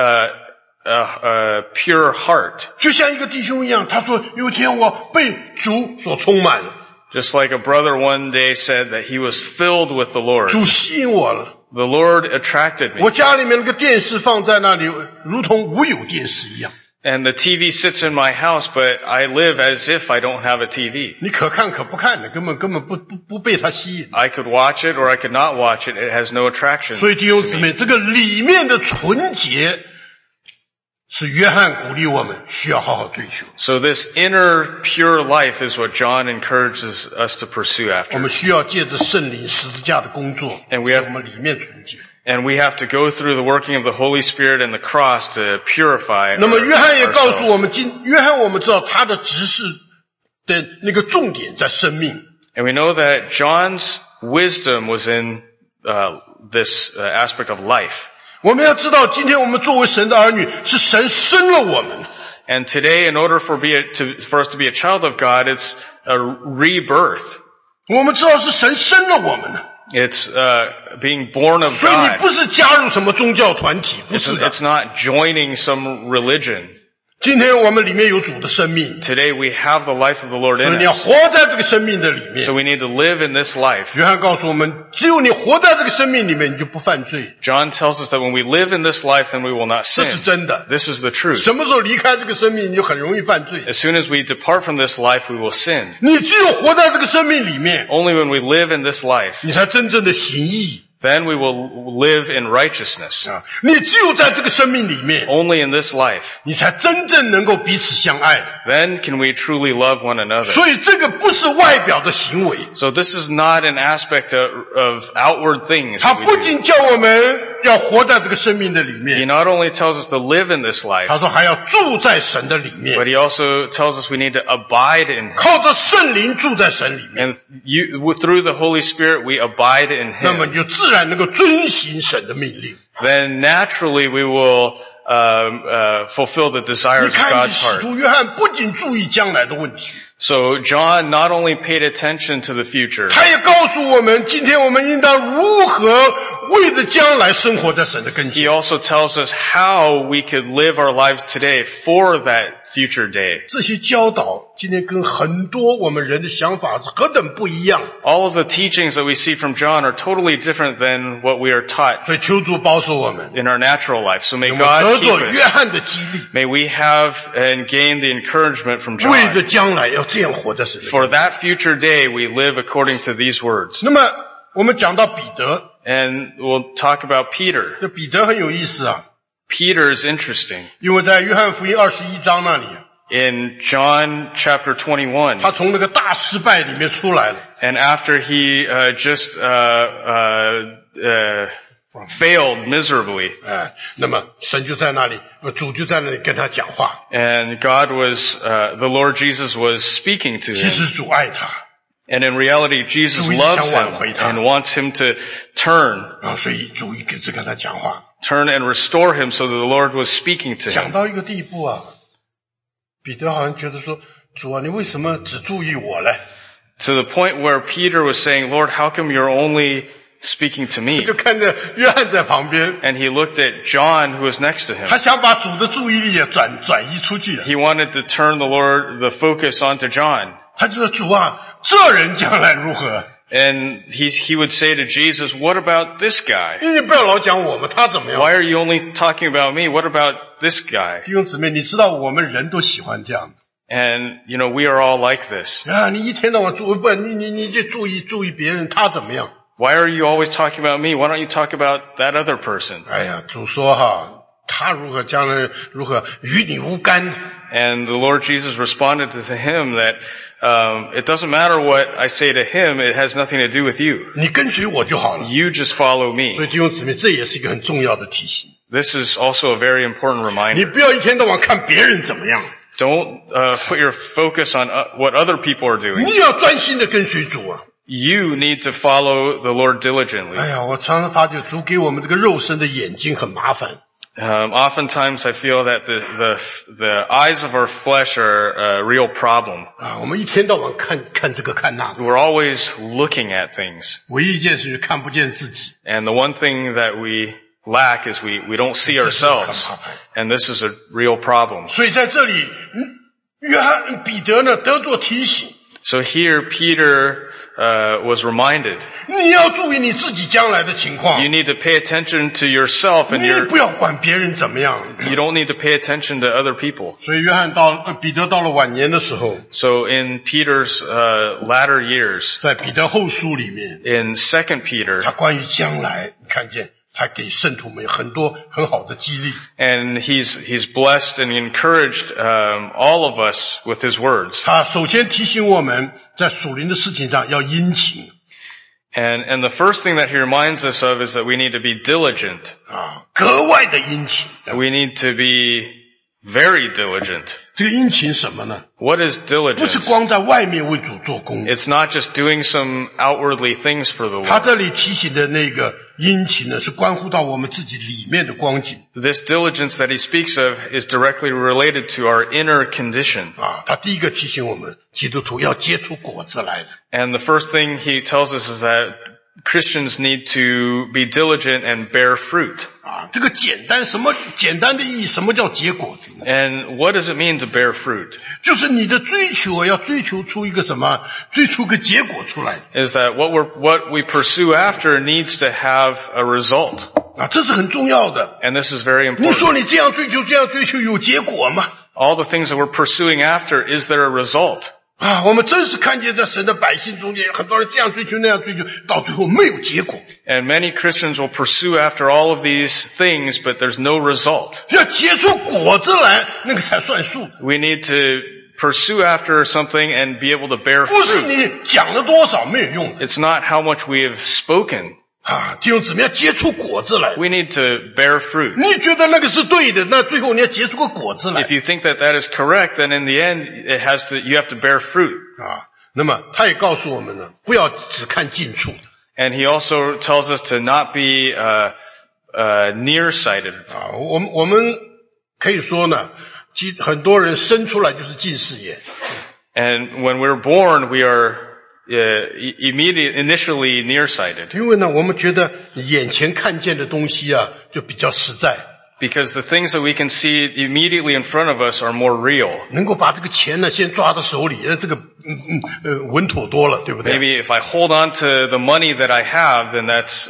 a pure heart. 就像一个弟兄一样，他说有一天我被主所充满了， Just like a brother one day said that he was filled with the Lord. 主吸引我了。 The Lord attracted 我 me. 家里面那个电视放在那里，如同无有电视一样。 And the TV sits in my house, but I live as if I don't have a TV. 你可看可不看的，根本不被它吸引。 I could watch it or I could not watch it. It has no attraction 所以弟兄姊 to 妹， me. 这个里面的纯洁是约翰鼓励我们需要好好追求。 So this inner pure life is what John encourages us to pursue 我 after. 们需要借着圣灵十字架的工作， And we 使 have- 我们里面纯洁。 And we have to go through the working of the Holy Spirit and the cross to purify 那么约翰也告诉我 ourselves. 们，约翰我们知道他的执事的那个重点在生命。 And we know that John's wisdom was in this aspect of life. 我们要知道，今天我们作为神的儿女，是神生了我们。 And today, in order for us to be a child of God, it's a rebirth. 我们知道是神生了我们， It's being born of 所以你 God. 不是加入什么宗教团体，不是的。 It's not joining some religion. 今天我们里面有主的生命， Today we have the life of the Lord 所以 in 你要 us. 活在这个生命的里面。 So we need to live in this life. 约翰告诉我们，只有你活在这个生命里面，你就不犯罪， John tells us that when we live in this life, then we will not 这是 sin. 真的。 This is the truth. 什么时候离开这个生命，你就很容易犯罪。 As soon as we depart from this life, we will sin. 你只有活在这个生命里面， Only when we live in this life, 你才真正的行义 then we will live in righteousness. 啊！你只有在这个生命里面， Only in this life, 你才真正能够彼此相爱。 then can we truly love one another. 所以这个不是外表的行为， So this is not an aspect of outward things 它 that we 不 do. 仅叫我们要活在这个生命的里 He 面， not only tells us to live in this life, 他说还要住在神的里面， but he also tells us we need to abide in him. 靠着圣灵住在神里面， And through the Holy Spirit, we abide in 那么 him. 你就自然能够遵行神的命令。 Then naturally we will fulfill the 你 desires of 看， God's 使 heart. 徒约翰不仅注意将来的问题， So John not only paid attention to the future, 他也告诉我们，今天我们应当如何为着将来生活在神的跟 he 前。 also tells us how we could live our lives today for that future day. 这些教导今天跟很多我们人的想法是何等不一样， All of the teachings that we see from John are totally different than what we are taught 所以求主保守我们， in our natural life. So may 我们 God 得 keep 着约 us. 翰的激励， May we have and gain the encouragement from 为着 John. 将来要这样活在神的跟 For 前。 that future day, we live according to these words. 那么我们讲到彼得， And we'll talk about Peter. 这彼得很有意思啊， Peter is interesting. 因为在约翰福音21章那里， In John chapter 21, 他从那个大失败里面出来了。 and after he failed miserably, 那么神就在那里，主就在那里跟他讲话。 and the Lord Jesus was speaking to 其 him. 实主爱他 And in reality, Jesus 主一直 loves 想 him 挽回他。 and wants him to turn 啊，所以主一直跟他讲话， and restore him, so that the Lord was speaking to 讲 him. 到一个地步啊，彼得好像觉得说，主啊，你为什么只注意我嘞？ To the point where Peter was saying, Lord, how come you're only speaking to me? 就看着约翰在旁边， And he looked at John, who was next to 他 him. 想把主的注意力也转移出去， He wanted to turn the focus onto John. 他就说主啊，这人将来如何？ And he would say to Jesus, what about this guy? 你不要老讲我们，他怎么样？ Why are you only talking about me? What about this guy? 弟兄姊妹，你知道我们人都喜欢这样 And, we are all like this. 啊！你一天到晚你就注意别人，他怎么样？ Why are you always talking about me? Why don't you talk about that other person? 哎呀，主说哈，他如何将来如何与你无干。 And the Lord Jesus responded to him that it doesn't matter what I say to him, it has nothing to do with you. 你跟随我就好了。 You just follow 所 me. 以弟兄姊妹，这也是一个很重要的提醒。 This is also a very important 你 reminder. 不要一天到晚看别人怎么样， Don't put your focus on what other people are doing. 你要专心的跟随主啊！ You need to follow the Lord diligently. 哎呀，我常常发觉主给我们这个肉身的眼睛很麻烦。 Oftentimes I feel that the eyes of our flesh are a real problem. 啊，我们一天到晚看这个看那个， We're always looking at things. 唯一一件事就是看不见自己。 And the one thing that we lack is we don't see ourselves. And this is a real problem. 所以在这里，彼得呢得做提醒， So here Peter was reminded, 你要注意你自己将来的情况 you，need to pay attention to yourself and 你不要管别人怎么样。 you don't need to pay attention to other people. 所以彼得到了晚年的时候， So in Peter's latter years, 在彼得后书里面， in 2 Peter, 他关于将来，你看见他给圣徒们很多很好的激励。 and he's blessed and encouraged all of us with his words. 他首先提醒我们在属灵的事情上要殷勤 And the first thing that he reminds us of is that we need to be diligent. 啊，格外的殷勤。 We need to be very diligent. 这个殷勤什么呢？ What is 不是 diligence? 光在外面为主做工， It's not just doing some outwardly things for the 他 Lord. 这里提醒的那个殷勤呢，是关乎到我们自己里面的光景 This diligence that he speaks of is directly related to our inner condition. 啊。他第一个提醒我们，基督徒要结出果子来的。 And the first thing he tells us is that Christians need to be diligent and bear fruit. 这个简单的意义，什么叫结果子呢？ And what does it mean to bear fruit? 就是你的追求要追求出一个什么？追求个结果出来。 Is that what we pursue after needs to have a result. 这是很重要的。 And this is very 你说 important. 你这样追求有结果吗？ All the things that we're pursuing after, is there a result? 我们真是看见在神的百姓中间，很多人这样追求那样追求，到最后没有结果。 And many Christians will pursue after all of these things, but there's no result. 要结出果子来，那个才算数。 We need to pursue after something and be able to bear 不是 fruit. 你讲了多少没有用的。 It's not how much we have spoken. 弟兄姊妹要结出果子来。 We need to bear fruit. 你觉得那个是对的，那最后你要结出个果子来。 If you think that that is correct, then in the end, you have to bear fruit. 那么他也告诉我们呢，不要只看近处。 And he also tells us to not be nearsighted. 我们可以说呢，很多人生出来就是近视眼。 And when we're born, we are initially nearsighted. 因为呢，我们觉得眼前看见的东西就比较实在。 Because the things that we can see immediately in front of us are more real. 能够把这个钱呢先抓到手里，这个稳妥多了，对不对？ Maybe if I hold on to the money that I have, then that's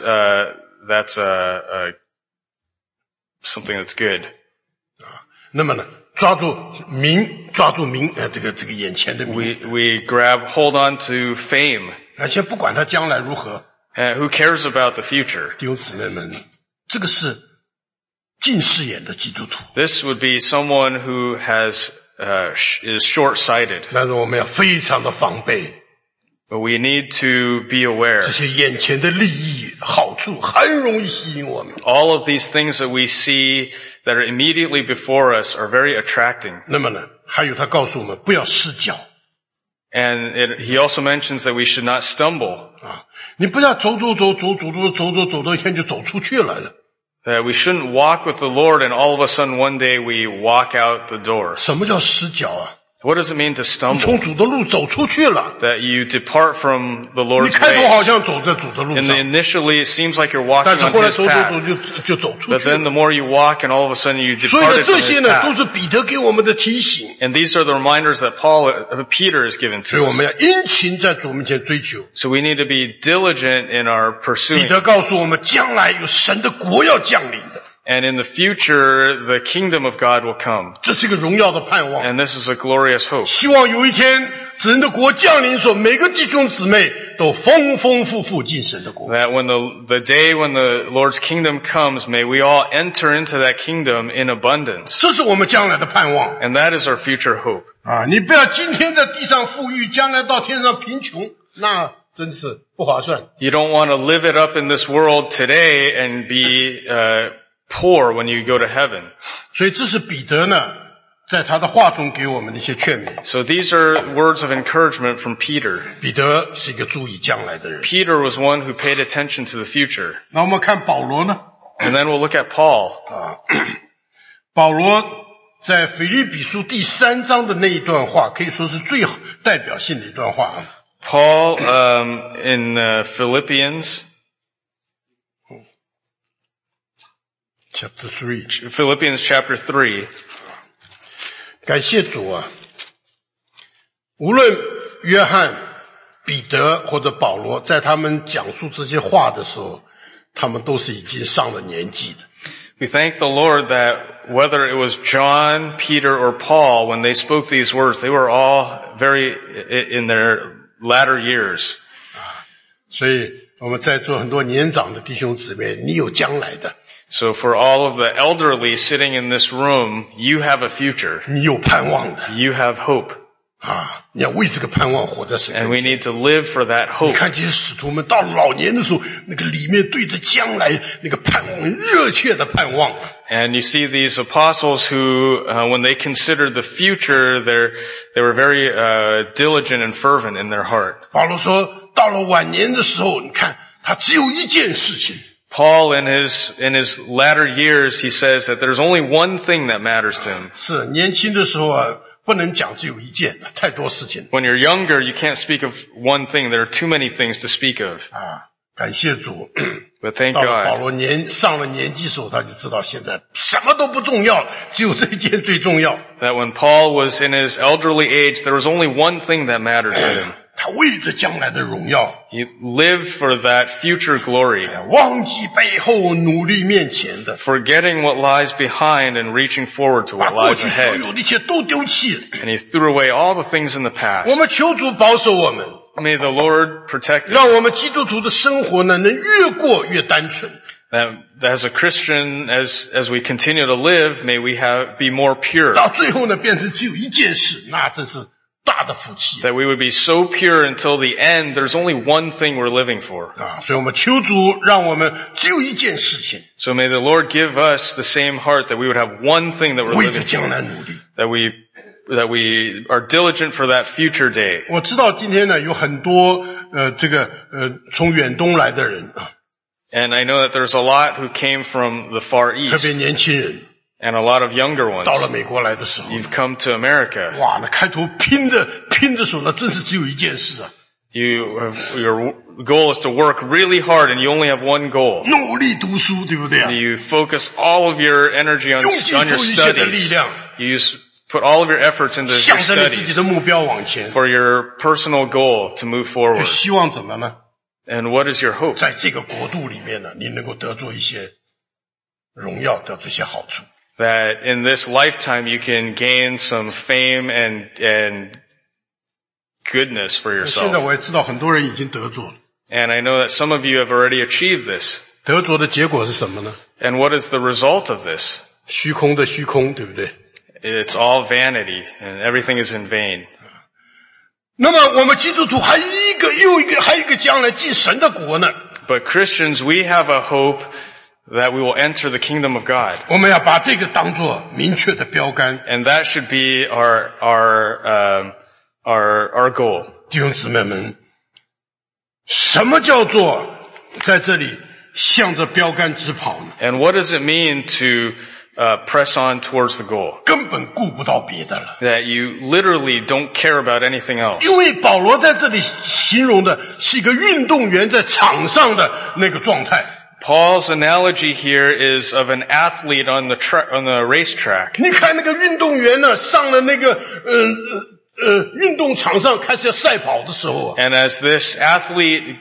something that's good. 那么呢，抓住名，这个眼前的名。 We hold on to fame. 先不管他将来如何。 Who cares about the future? 弟兄姊妹们，这个是近视眼的基督徒。 This would be someone who is short-sighted. 但是我们要非常的防备。 But we need to be aware. 这些眼前的利益、好处很容易吸引我们。 All of these things that we see that are immediately before us are very attracting. 那么呢，还有他告诉我们不要失脚。 And he also mentions that we should not stumble. 你不要走到一天就走出去了。 That we shouldn't walk with the Lord and all of a sudden one day we walk out the door. 什么叫失脚 What does it mean to 从 stumble? 主的路走出去了。 That you depart from the 你 Lord's 开头好 ways. 像走在主的路 And 上， initially it seems like you're 但 walking 是 on 后来 His 走 path. 就走出 But 去 then 了。 the more you walk and all of a sudden you 所以呢， departed 这 from 些 His 呢都 path. 是彼得给我们的提醒， And these are the reminders that Peter is given 所以 to 我们 us. 要殷勤在主面前追求。 So we need to be diligent in our 彼 pursuing. 得告诉我们，将来有神的国要降临的， And in the future, the kingdom of God will come. 这是一个荣耀的盼望。 And this is a glorious hope. 希望有一天神的国降临的时候，每个弟兄姊妹都丰丰富富进神的国。 That when the day when the Lord's kingdom comes, may we all enter into that kingdom in abundance. 这是我们将来的盼望。 And that is our future hope. 你不要今天在地上富裕，将来到天上贫穷，那真是不划算。 You don't want to live it up in this world today and be poor when you go to heaven. 所以这是彼得呢，在他的话中给我们的一些劝勉。 So these are words of encouragement from Peter. 彼得是一个注意将来的人。 Peter was one who paid attention to the future. 那我们看保罗呢？ And then we'll look at Paul. 保羅在腓立比書第3章的那一段話，可以說是最代表性的一段話。 Paul in Philippians Chapter 3， Philippians chapter 3. 感謝主無論約翰、彼得或者保羅，在他們講述這些話的時候，他們都是已經上了年紀的。 We thank the Lord that whether it was John, Peter, or Paul, when they spoke these words, they were all very in their latter years. 所以我們在座很多年長的弟兄姊妹，你有將來的， So for all of the elderly sitting in this room, you have a future. 你有盼望的 You have hope. 你要為這個盼望活在神 And 面 we 前。 need to live for that 你 hope. 看这些使徒们到老年的时候，那个里面对着将来那个盼望，热切的盼望。 And you see these apostles who, when they considered the future, they were very diligent and fervent in their heart. 保罗说，到了晚年的时候，你看他只有一件事情， Paul, in his latter years, he says that there's only one thing that matters to him. 是年轻的时候不能讲只有一件，太多事情 When you're younger, you can't speak of one thing. There are too many things to speak of. 感谢主。 But thank 到了保 God 罗上了年纪时候，他就知道现在什么都不重要了，只有这一件最重要。 that when Paul was in his elderly age, there was only one thing that mattered to him. 他为着将来的荣耀， He lived for that future glory, 忘记背后，努力面前的， forgetting what lies behind and reaching forward to 把 what 过 lies 去所 ahead. 有的一切都丢弃了。 And he threw away all the things in the 我 past. 们求主保守我们， May the Lord protect us. 让我们基督徒的生活呢，能越过越单纯。 That as a Christian, as we continue to live, may we be more pure. 到最后呢，变成只有一件事，那真是大的福气 That we would be so pure until the end, there's only one thing we're living for. 啊！所以我们求主，让我们只有一件事情， So may the Lord give us the same heart that we would have one thing that we're 为着 living 将 for. 来努力。 That we are diligent for that future day. 我知道今天呢，有很多从远东来的人啊， And I know that there's a lot who came from the Far 特 East 别年轻人 and a lot of younger 到 ones. 了美国来的时候， You've come to America. 哇，那开头拼着手，那真是只有一件事啊， Your goal is to work really hard and you only have one goal. 努力读书，对不对啊？ You focus all of your energy on 用尽 your 出一切的力 studies. 量， You put all of your efforts into 向 your 着你自己 studies 的目标往前， for your personal goal to move 就 forward. 希望怎么呢？ And what is your hope? 在这个国度里面呢，你能够得着一些荣耀，得这些好处。 That in this lifetime you can gain some fame and goodness for 现在 yourself. 我也知道很多人已经得着了， And I know that some of you have already achieved this. 得着的结果是什么呢？ And what is the result of this? 虚空的虚空，对不对？ It's all vanity and everything is in vain. 那么我们基督徒还有一个将来进神的国呢， But Christians, we have a hope that we will enter the kingdom of God. 我们要把这个当作明确的标杆。 And that should be our goal. 弟兄姊妹们，什么叫做在这里向着标杆直跑呢？ And what does it mean to press on towards the goal? 根本顾不到别的了。 That you literally don't care about anything else. 因为保罗在这里形容的是一个运动员在场上的那个状态。 Paul's analogy here is of an athlete on the racetrack. 你看那个运动员呢，上了那个运动场上开始要赛跑的时候啊， And as this athlete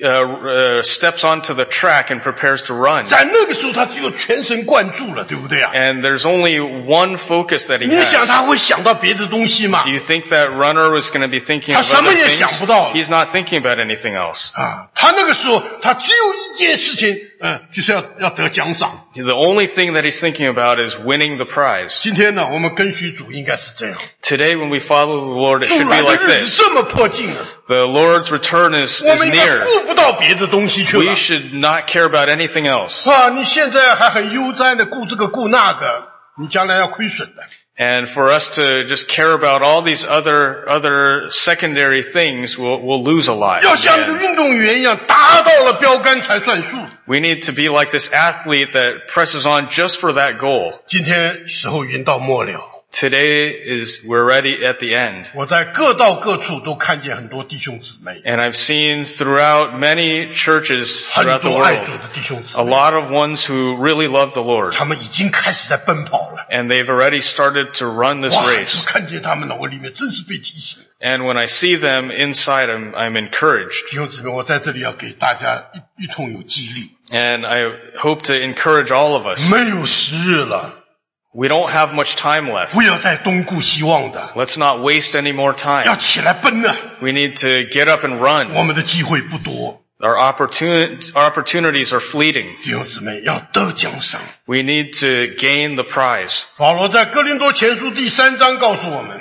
steps onto the track and prepares to run, 在那个时候他只有全神贯注了，对不对啊？ and there's only one focus that he 你想 has. 他会想到别的东西吗 Do？you think that runner was going to be thinking of 他什么 other 也想不到。 things? He's not thinking about anything else. 啊，他那个时候他只有一件事情，就是要得奖赏。 The only thing that he's thinking about is winning the prize. 今天呢，我们跟随主应该是这样。 Today when we follow the Lord, it 主 should be 来的 like 日子 this. 这么迫近了， The Lord's return is 我们应该 near. 顾不到别的东西去 We 了。 should not care about anything else. 啊，你现在还很悠哉的顾这个顾那个，你将来要亏损的。 And for us to just care about all these other secondary things, we'll lose a lot. 要像一个运动员一样，达到了标杆才算数。 We need to be like this athlete that presses on just for that goal. 今天时候已经到末了， Today we're already at the end. 我在各道各处都看见很多弟兄姊妹， And I've seen throughout many churches 很 throughout the 多爱 world, 主的弟兄姊 a 妹， lot of ones who really love the Lord. 他们已经开始在奔跑了。 And they've already started to run this 哇， race. 就看见他们了，我里面真是被提醒。 And when I see them inside, I'm encouraged. 弟兄姊妹，我在这里要给大家一同有激励。 And I hope to encourage all of us. 没有时日了， We don't have much time left. 不要再东顾西望的， Let's not waste any more 要 time. 起来奔呐！ We need to get up and run. 我们的机会不多， Our opportunities are fleeting. 弟兄姊妹要得奖赏。 We need to gain the prize. 保罗在哥林多前书第3章告诉我们，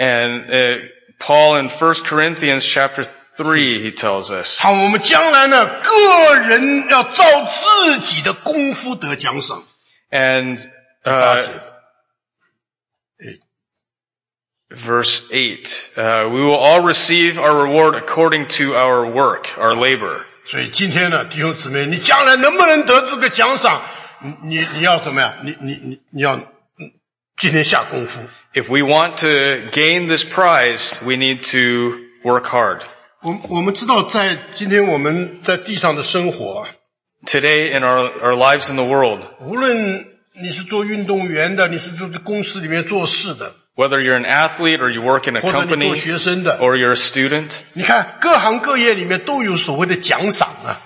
And Paul in 1 Corinthians chapter 3, he tells us, 好，我们将来呢，个人要照自己的功夫得奖赏。 and 8节 verse 8, we will all receive our reward according to our work, our labor. 所以今天呢，弟兄姊妹，你将来能不能得这个奖赏？你要怎么样？你要今天下功夫。 If we want to gain this prize, we need to work hard. 我们知道，在今天我们在地上的生活， Today in our lives in the world, 无论你是做运动员的，你是在公司里面做事的， whether you're an athlete or you work in a 或者你 company 做学生的， or you're a student, 你看各行各业里面都有所谓的奖赏啊。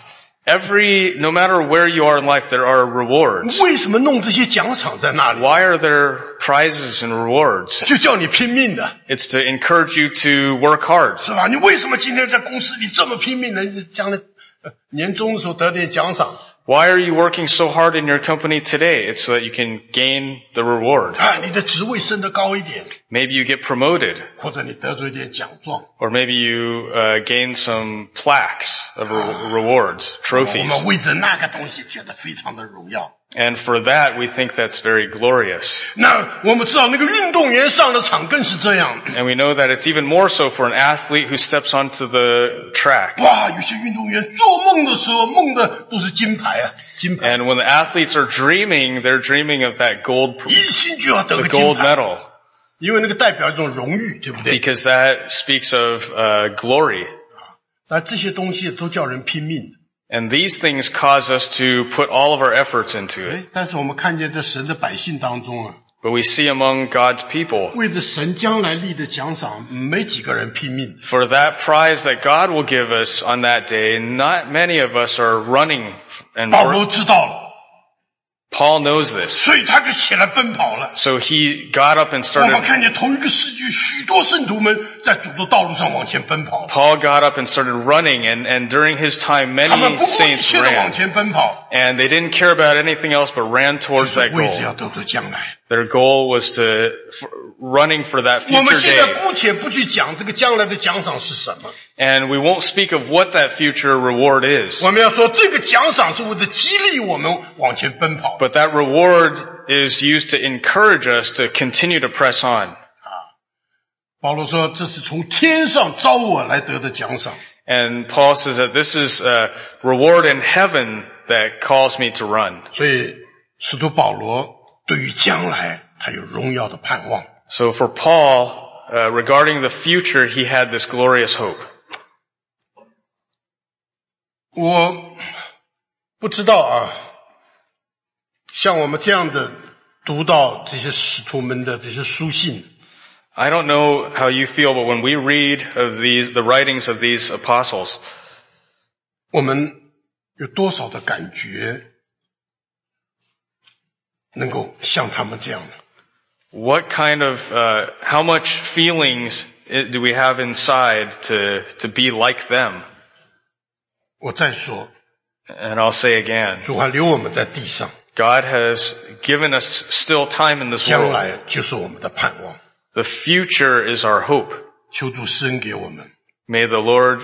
no matter where you are in life, there are rewards. 为什么弄这些奖赏在那里？ Why are there prizes and rewards? 就叫你拼命的， It's to encourage you to work hard. 是吧？你为什么今天在公司里这么拼命呢？你将来年终的时候得点奖赏 Why are you working so hard in your company today? It's so that you can gain the reward. 啊，你的职位升得高一点， Maybe you get promoted, 或者你得着一点奖状。 or maybe you gain some plaques of rewards, 我 trophies. 们为着那个东西觉得非常的荣耀。 And for that, we think that's very glorious. 那我们知道那个运动员上了场更是这样。 And we know that it's even more so for an athlete who steps onto the track. 哇，有些运动员做梦的时候梦的都是金牌啊，金牌， And when the athletes are dreaming, they're dreaming of that gold, 一心就要得 the 个金 gold 牌， medal, 因为那个代表一种荣誉，对不对？ because that speaks of glory. 那这些东西都叫人拼命。 And these things cause us to put all of our efforts into it. 但是我们看见在神的百姓当中啊， But we see among God's people, 为着神将来立的奖赏，没几个人拼命。 for that prize that God will give us on that day, not many of us are running and 保罗知道了， Paul knows this. 所以他就起来奔跑了。 So he got up and 我们 started, 看见同一个世纪，许多圣徒们在主的道路上往前奔跑， Paul got up and started running, and during his time 他们 many 不顾一 saints 切的往 ran. 前奔跑， And they didn't care about anything else but ran 就 towards 是 that 为着要 goal. 得着将来。 Their goal was running for that 我们 future 现在 day. 姑且不去讲这个将来的奖赏是什么， And we won't speak of what that future reward is. 我们要说这个奖赏是为了激励我们往前奔跑。 But that reward is used to encourage us to continue to press on. 保罗说这是从天上招我来得的奖赏。 And Paul says that this is a reward in heaven that calls me to run. 所以使徒保罗对于将来他有荣耀的盼望。 So for Paul, regarding the future, he had this glorious hope. 我不知道啊，像我们这样的读到这些使徒们的这些书信， I don't know how you feel, but when we read of the writings of these apostles, 我们有多少的感觉能够像他们这样的？ what kind of, how much feelings do we have inside to be like them? 我再说， And I'll say again, 主还留我们在地上， God has given us still time in this 将 world. 来就是我们的盼望。 The future is our hope. 求主施恩给我们。 May the Lord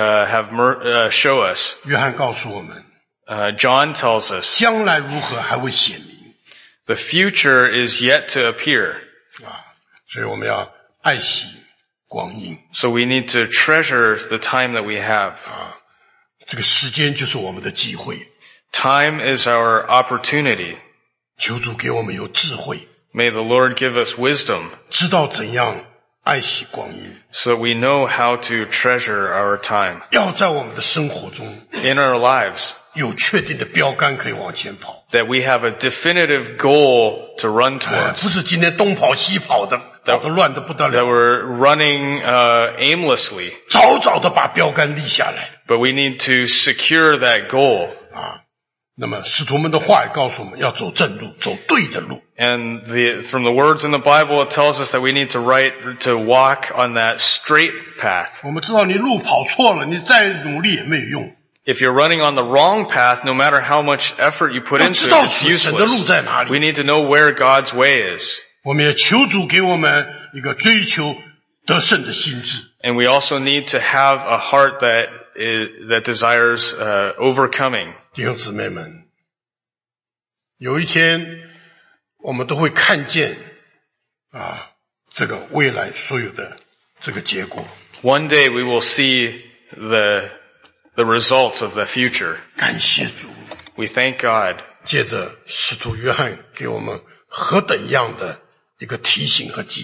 show us. 约翰告诉我们， John tells us, 将来如何还会显明 the future is yet to appear. 啊！所以我们要爱惜光阴 So we need to treasure the time that we have. 啊！这个时间就是我们的机会， Time is our opportunity. 求主给我们有智慧， May the Lord give us wisdom 知道怎样爱惜光阴， so that we know how to treasure our time 要在我们的生活中 in our lives, 有确定的标杆可以往前跑， that we have a definitive goal to run 哎 towards, 不是今天东跑西跑的，跑得乱得不得 that 了， we're running aimlessly, 早早的把标杆立下来 but we need to secure that goal. 啊！那么使徒们的话也告诉我们要走正路，走对的路。 And from the words in the Bible, it tells us that we need to walk on that straight path. 我们知道你路跑错了，你再努力也没有用。 If you're running on the wrong path, no matter how much effort you put 要 into 知 it, 道 it's 神的路 useless. 在哪 We 里。 need to know where God's way is. 我们也求主给我们一个追求得胜的心智。 And we also need to have a heart that desires overcoming. 弟兄姊妹们，有一天我们都会看见这个未来所有的这个结果。 One day we will see the results of the future. 感谢主， We thank God. 借着使徒约翰给我们何等样的一个提醒和激励。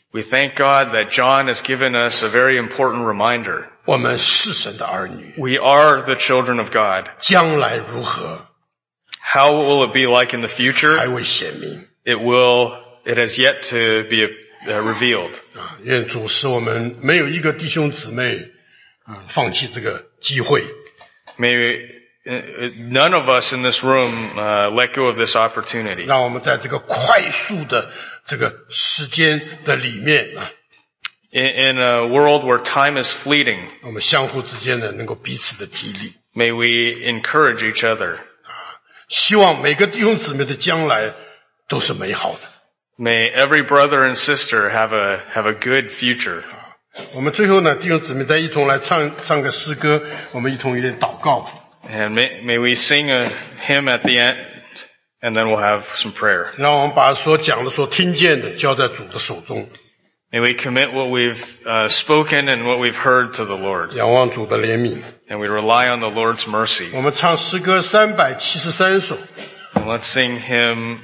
We thank God that John has given us a very important reminder. 我们是神的儿女， We are the children of God. 将来如何 How will it be like in the 还 future? 未显明 It has yet to be revealed. 啊！愿主使我们没有一个弟兄姊妹放弃这个机会， May none of us in this room let go of this opportunity. 让我们在这个快速的这个时间的里面啊， In a world where time is fleeting, 我们相互之间呢能够彼此的激励， may we encourage each other. 希望每个弟兄姊妹的将来都是美好的。 May every brother and sister have a good future. 我们最后呢，弟兄姊妹再一同来唱个诗歌，我们一同有点祷告。 And may we sing a hymn at the end, and then we'll have some prayer. 让我们把所讲的、所听见的交在主的手中， May we commit what we've spoken and what we've heard to the Lord. 仰望主的怜悯。 And we rely on the Lord's mercy. 我们唱诗歌373首， And let's sing hymn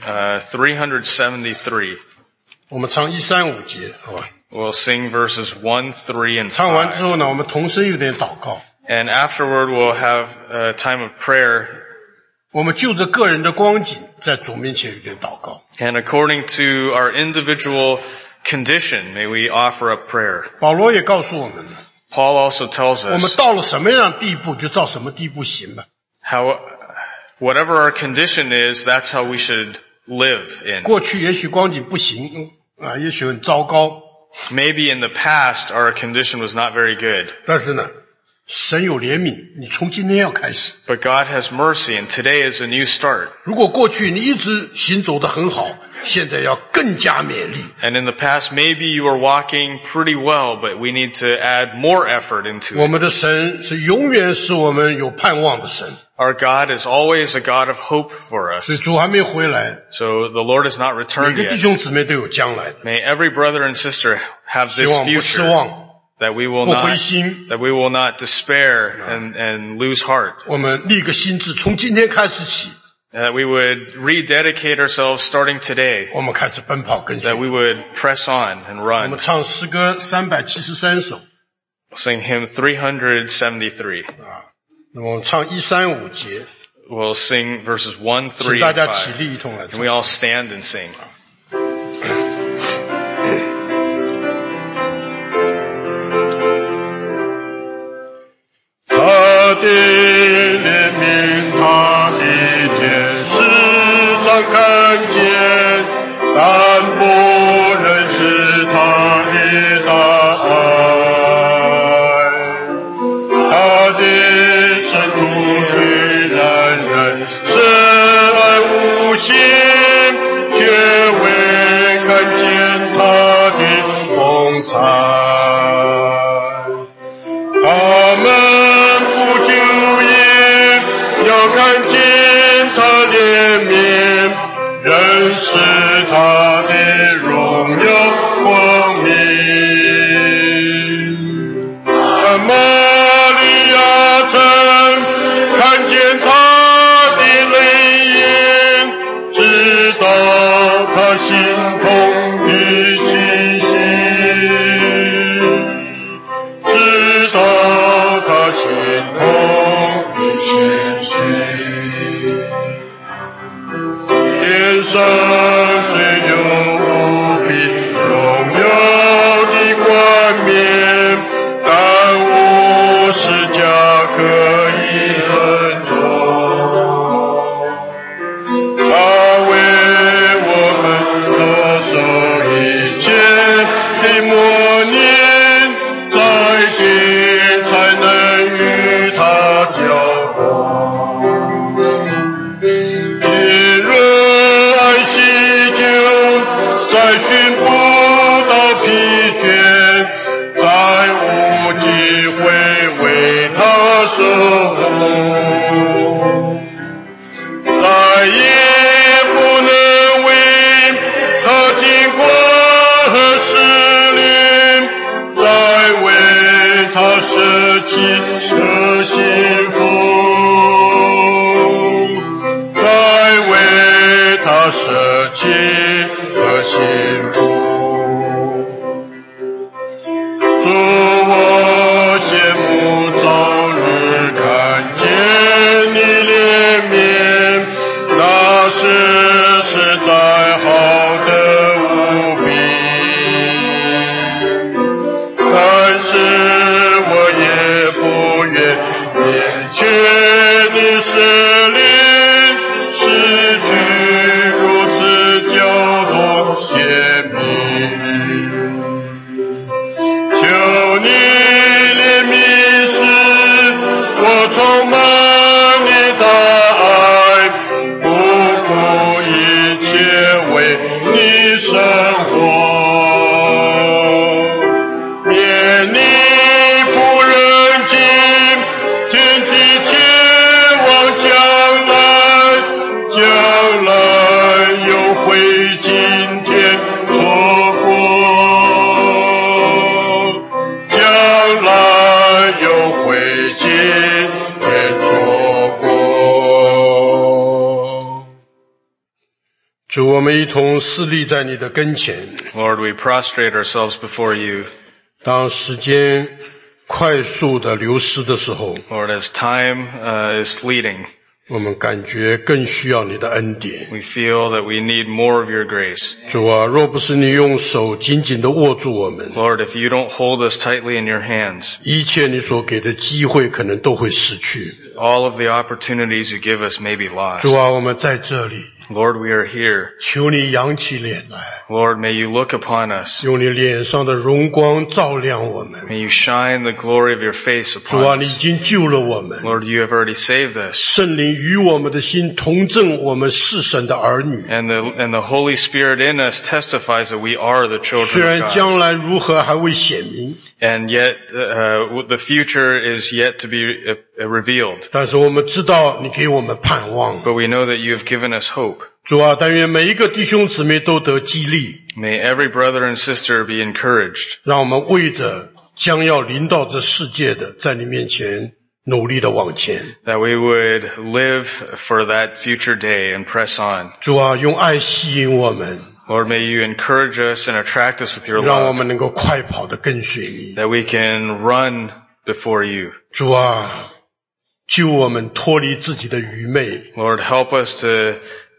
373. 我们唱135节，好吧？ We'll sing verses 1, 3, and 唱完之 5. 后呢，我们同声有点祷告。 And afterward we'll have a time of prayer. 我们就着个人的光景，在主面前有点祷告。 And according to our individual condition, may we offer up prayer. 保罗也告诉我们， Paul also tells 我们 us 到了什么样的地步，就照什么地步行吧。 how, whatever our condition is, that's how we should live in. 过去也许光景不行，也许很糟糕， Maybe in the past our condition was not very good, 但是呢，神有怜悯，你从今天要开始。 but God has mercy, and today is a new start. 如果过去你一直行走得很好，现在要更加勉励。 And in the past, maybe you were walking pretty well, but we need to add more effort into 我 it. 们的神是永远使我们有盼望的神， Our God is always a God of hope for us. 所以主还没回来， So the Lord has not 每 returned 个弟 yet. 兄姊妹都有将来的。 May every brother and sister have 希 this 望不失 future, 望， that we will 不灰 not 心。 despair and lose heart. 我们立个心志，从今天开始起， That we would rededicate ourselves starting today. 我们开始奔跑跟随 That。we would press on and 我 run. 们唱诗歌373首 Sing hymn 373. 那么我们唱135节， We'll sing verses 1, 3, 请大 and 家起 5. 立一同来 And 唱 we。all stand and sing. 生活，免你不认经，天地切望将来又会今天错过，将来又会今天错过。主，我们一同侍立在你的跟前。 Lord, we prostrate ourselves before you. 当时间快速的流失的时候， Lord, as time is fleeting, 我们感觉更需要你的恩典。 we feel that we need more of your grace. 主啊，若不是你用手紧紧地握住我们， Lord, if you don't hold us tightly in your hands, 一切你所给的机会可能都会失去。 all of the opportunities you give us may be lost. 主啊，我们在这里， Lord, we are here. 求你扬起脸来， Lord, may you look upon us. 用你脸上的荣光照亮我们。 May you shine the glory of your face 主啊， upon 你已 us. 经救了我们， Lord, you have already saved us. 圣灵与我们的心同证，我们是神的儿女。 And the Holy Spirit in us testifies that we are the 虽 children 然 of God. 将来如何还未显明， And yet, the future is yet to be revealed. 但是我们知道你给我们盼望。 But we know that you have given us hope. 主啊，但愿每一个弟兄姊妹都得激励， May every brother and sister be encouraged. 让我们为着将要临到这世界的，在你面前努力的往前。 That we would live for that future day and press on. 主啊，用爱吸引我们， Lord, may you encourage us and attract us with your 让我 love. 们能够快跑的跟随你。 That we can run before you. 主啊，救我们脱离自己的愚昧， Lord, help us to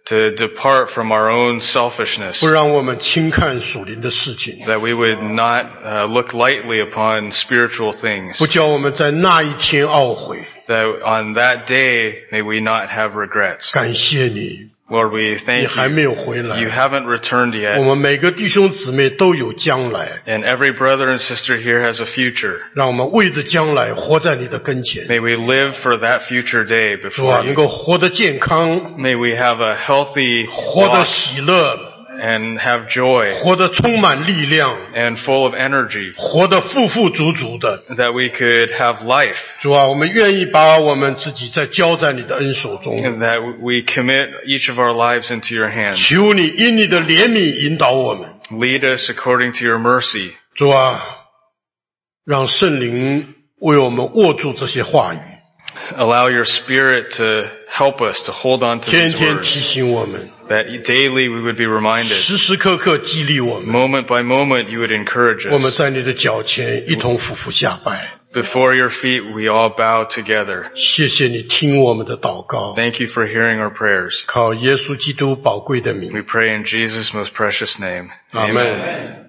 depart from our own selfishness. 不让我们轻看属灵的事情， That we would not look lightly upon spiritual things. 不叫我们在那一天懊悔。 That on that day, may we not have regrets. 感谢你， Lord, we 你 thank 还 you. 没有回来 You，haven't returned 我 yet. 们每个弟兄姊妹都有将来， And every brother and sister here has a future. 让我们为着将来活在你的跟前。 May we live for that future day 主啊， before 能 you. 够活得健康， May we have a healthy 活得 walk 喜乐， and have joy 活得充满力量， and full of energy. 活得富富足足的。 That we could have life. 主啊，我们愿意把我们自己再交在你的恩手中， And that we commit each of our lives into your hands. 求你因你的怜悯引导我们。 Lead us according to your mercy. 主啊，让圣灵为我们握住这些话语， Allow your spirit to help us to hold on to 天 these 天 words. 提醒我们， That daily we would be reminded. 时时刻刻激励我们。 Moment by moment you would encourage 我们 us. 在你的脚前一同俯伏下拜， Before your feet we all bow together. 谢谢你听我们的祷告， Thank you for hearing our prayers. 靠耶稣基督宝贵的名， We pray in Jesus' most precious name. 阿门。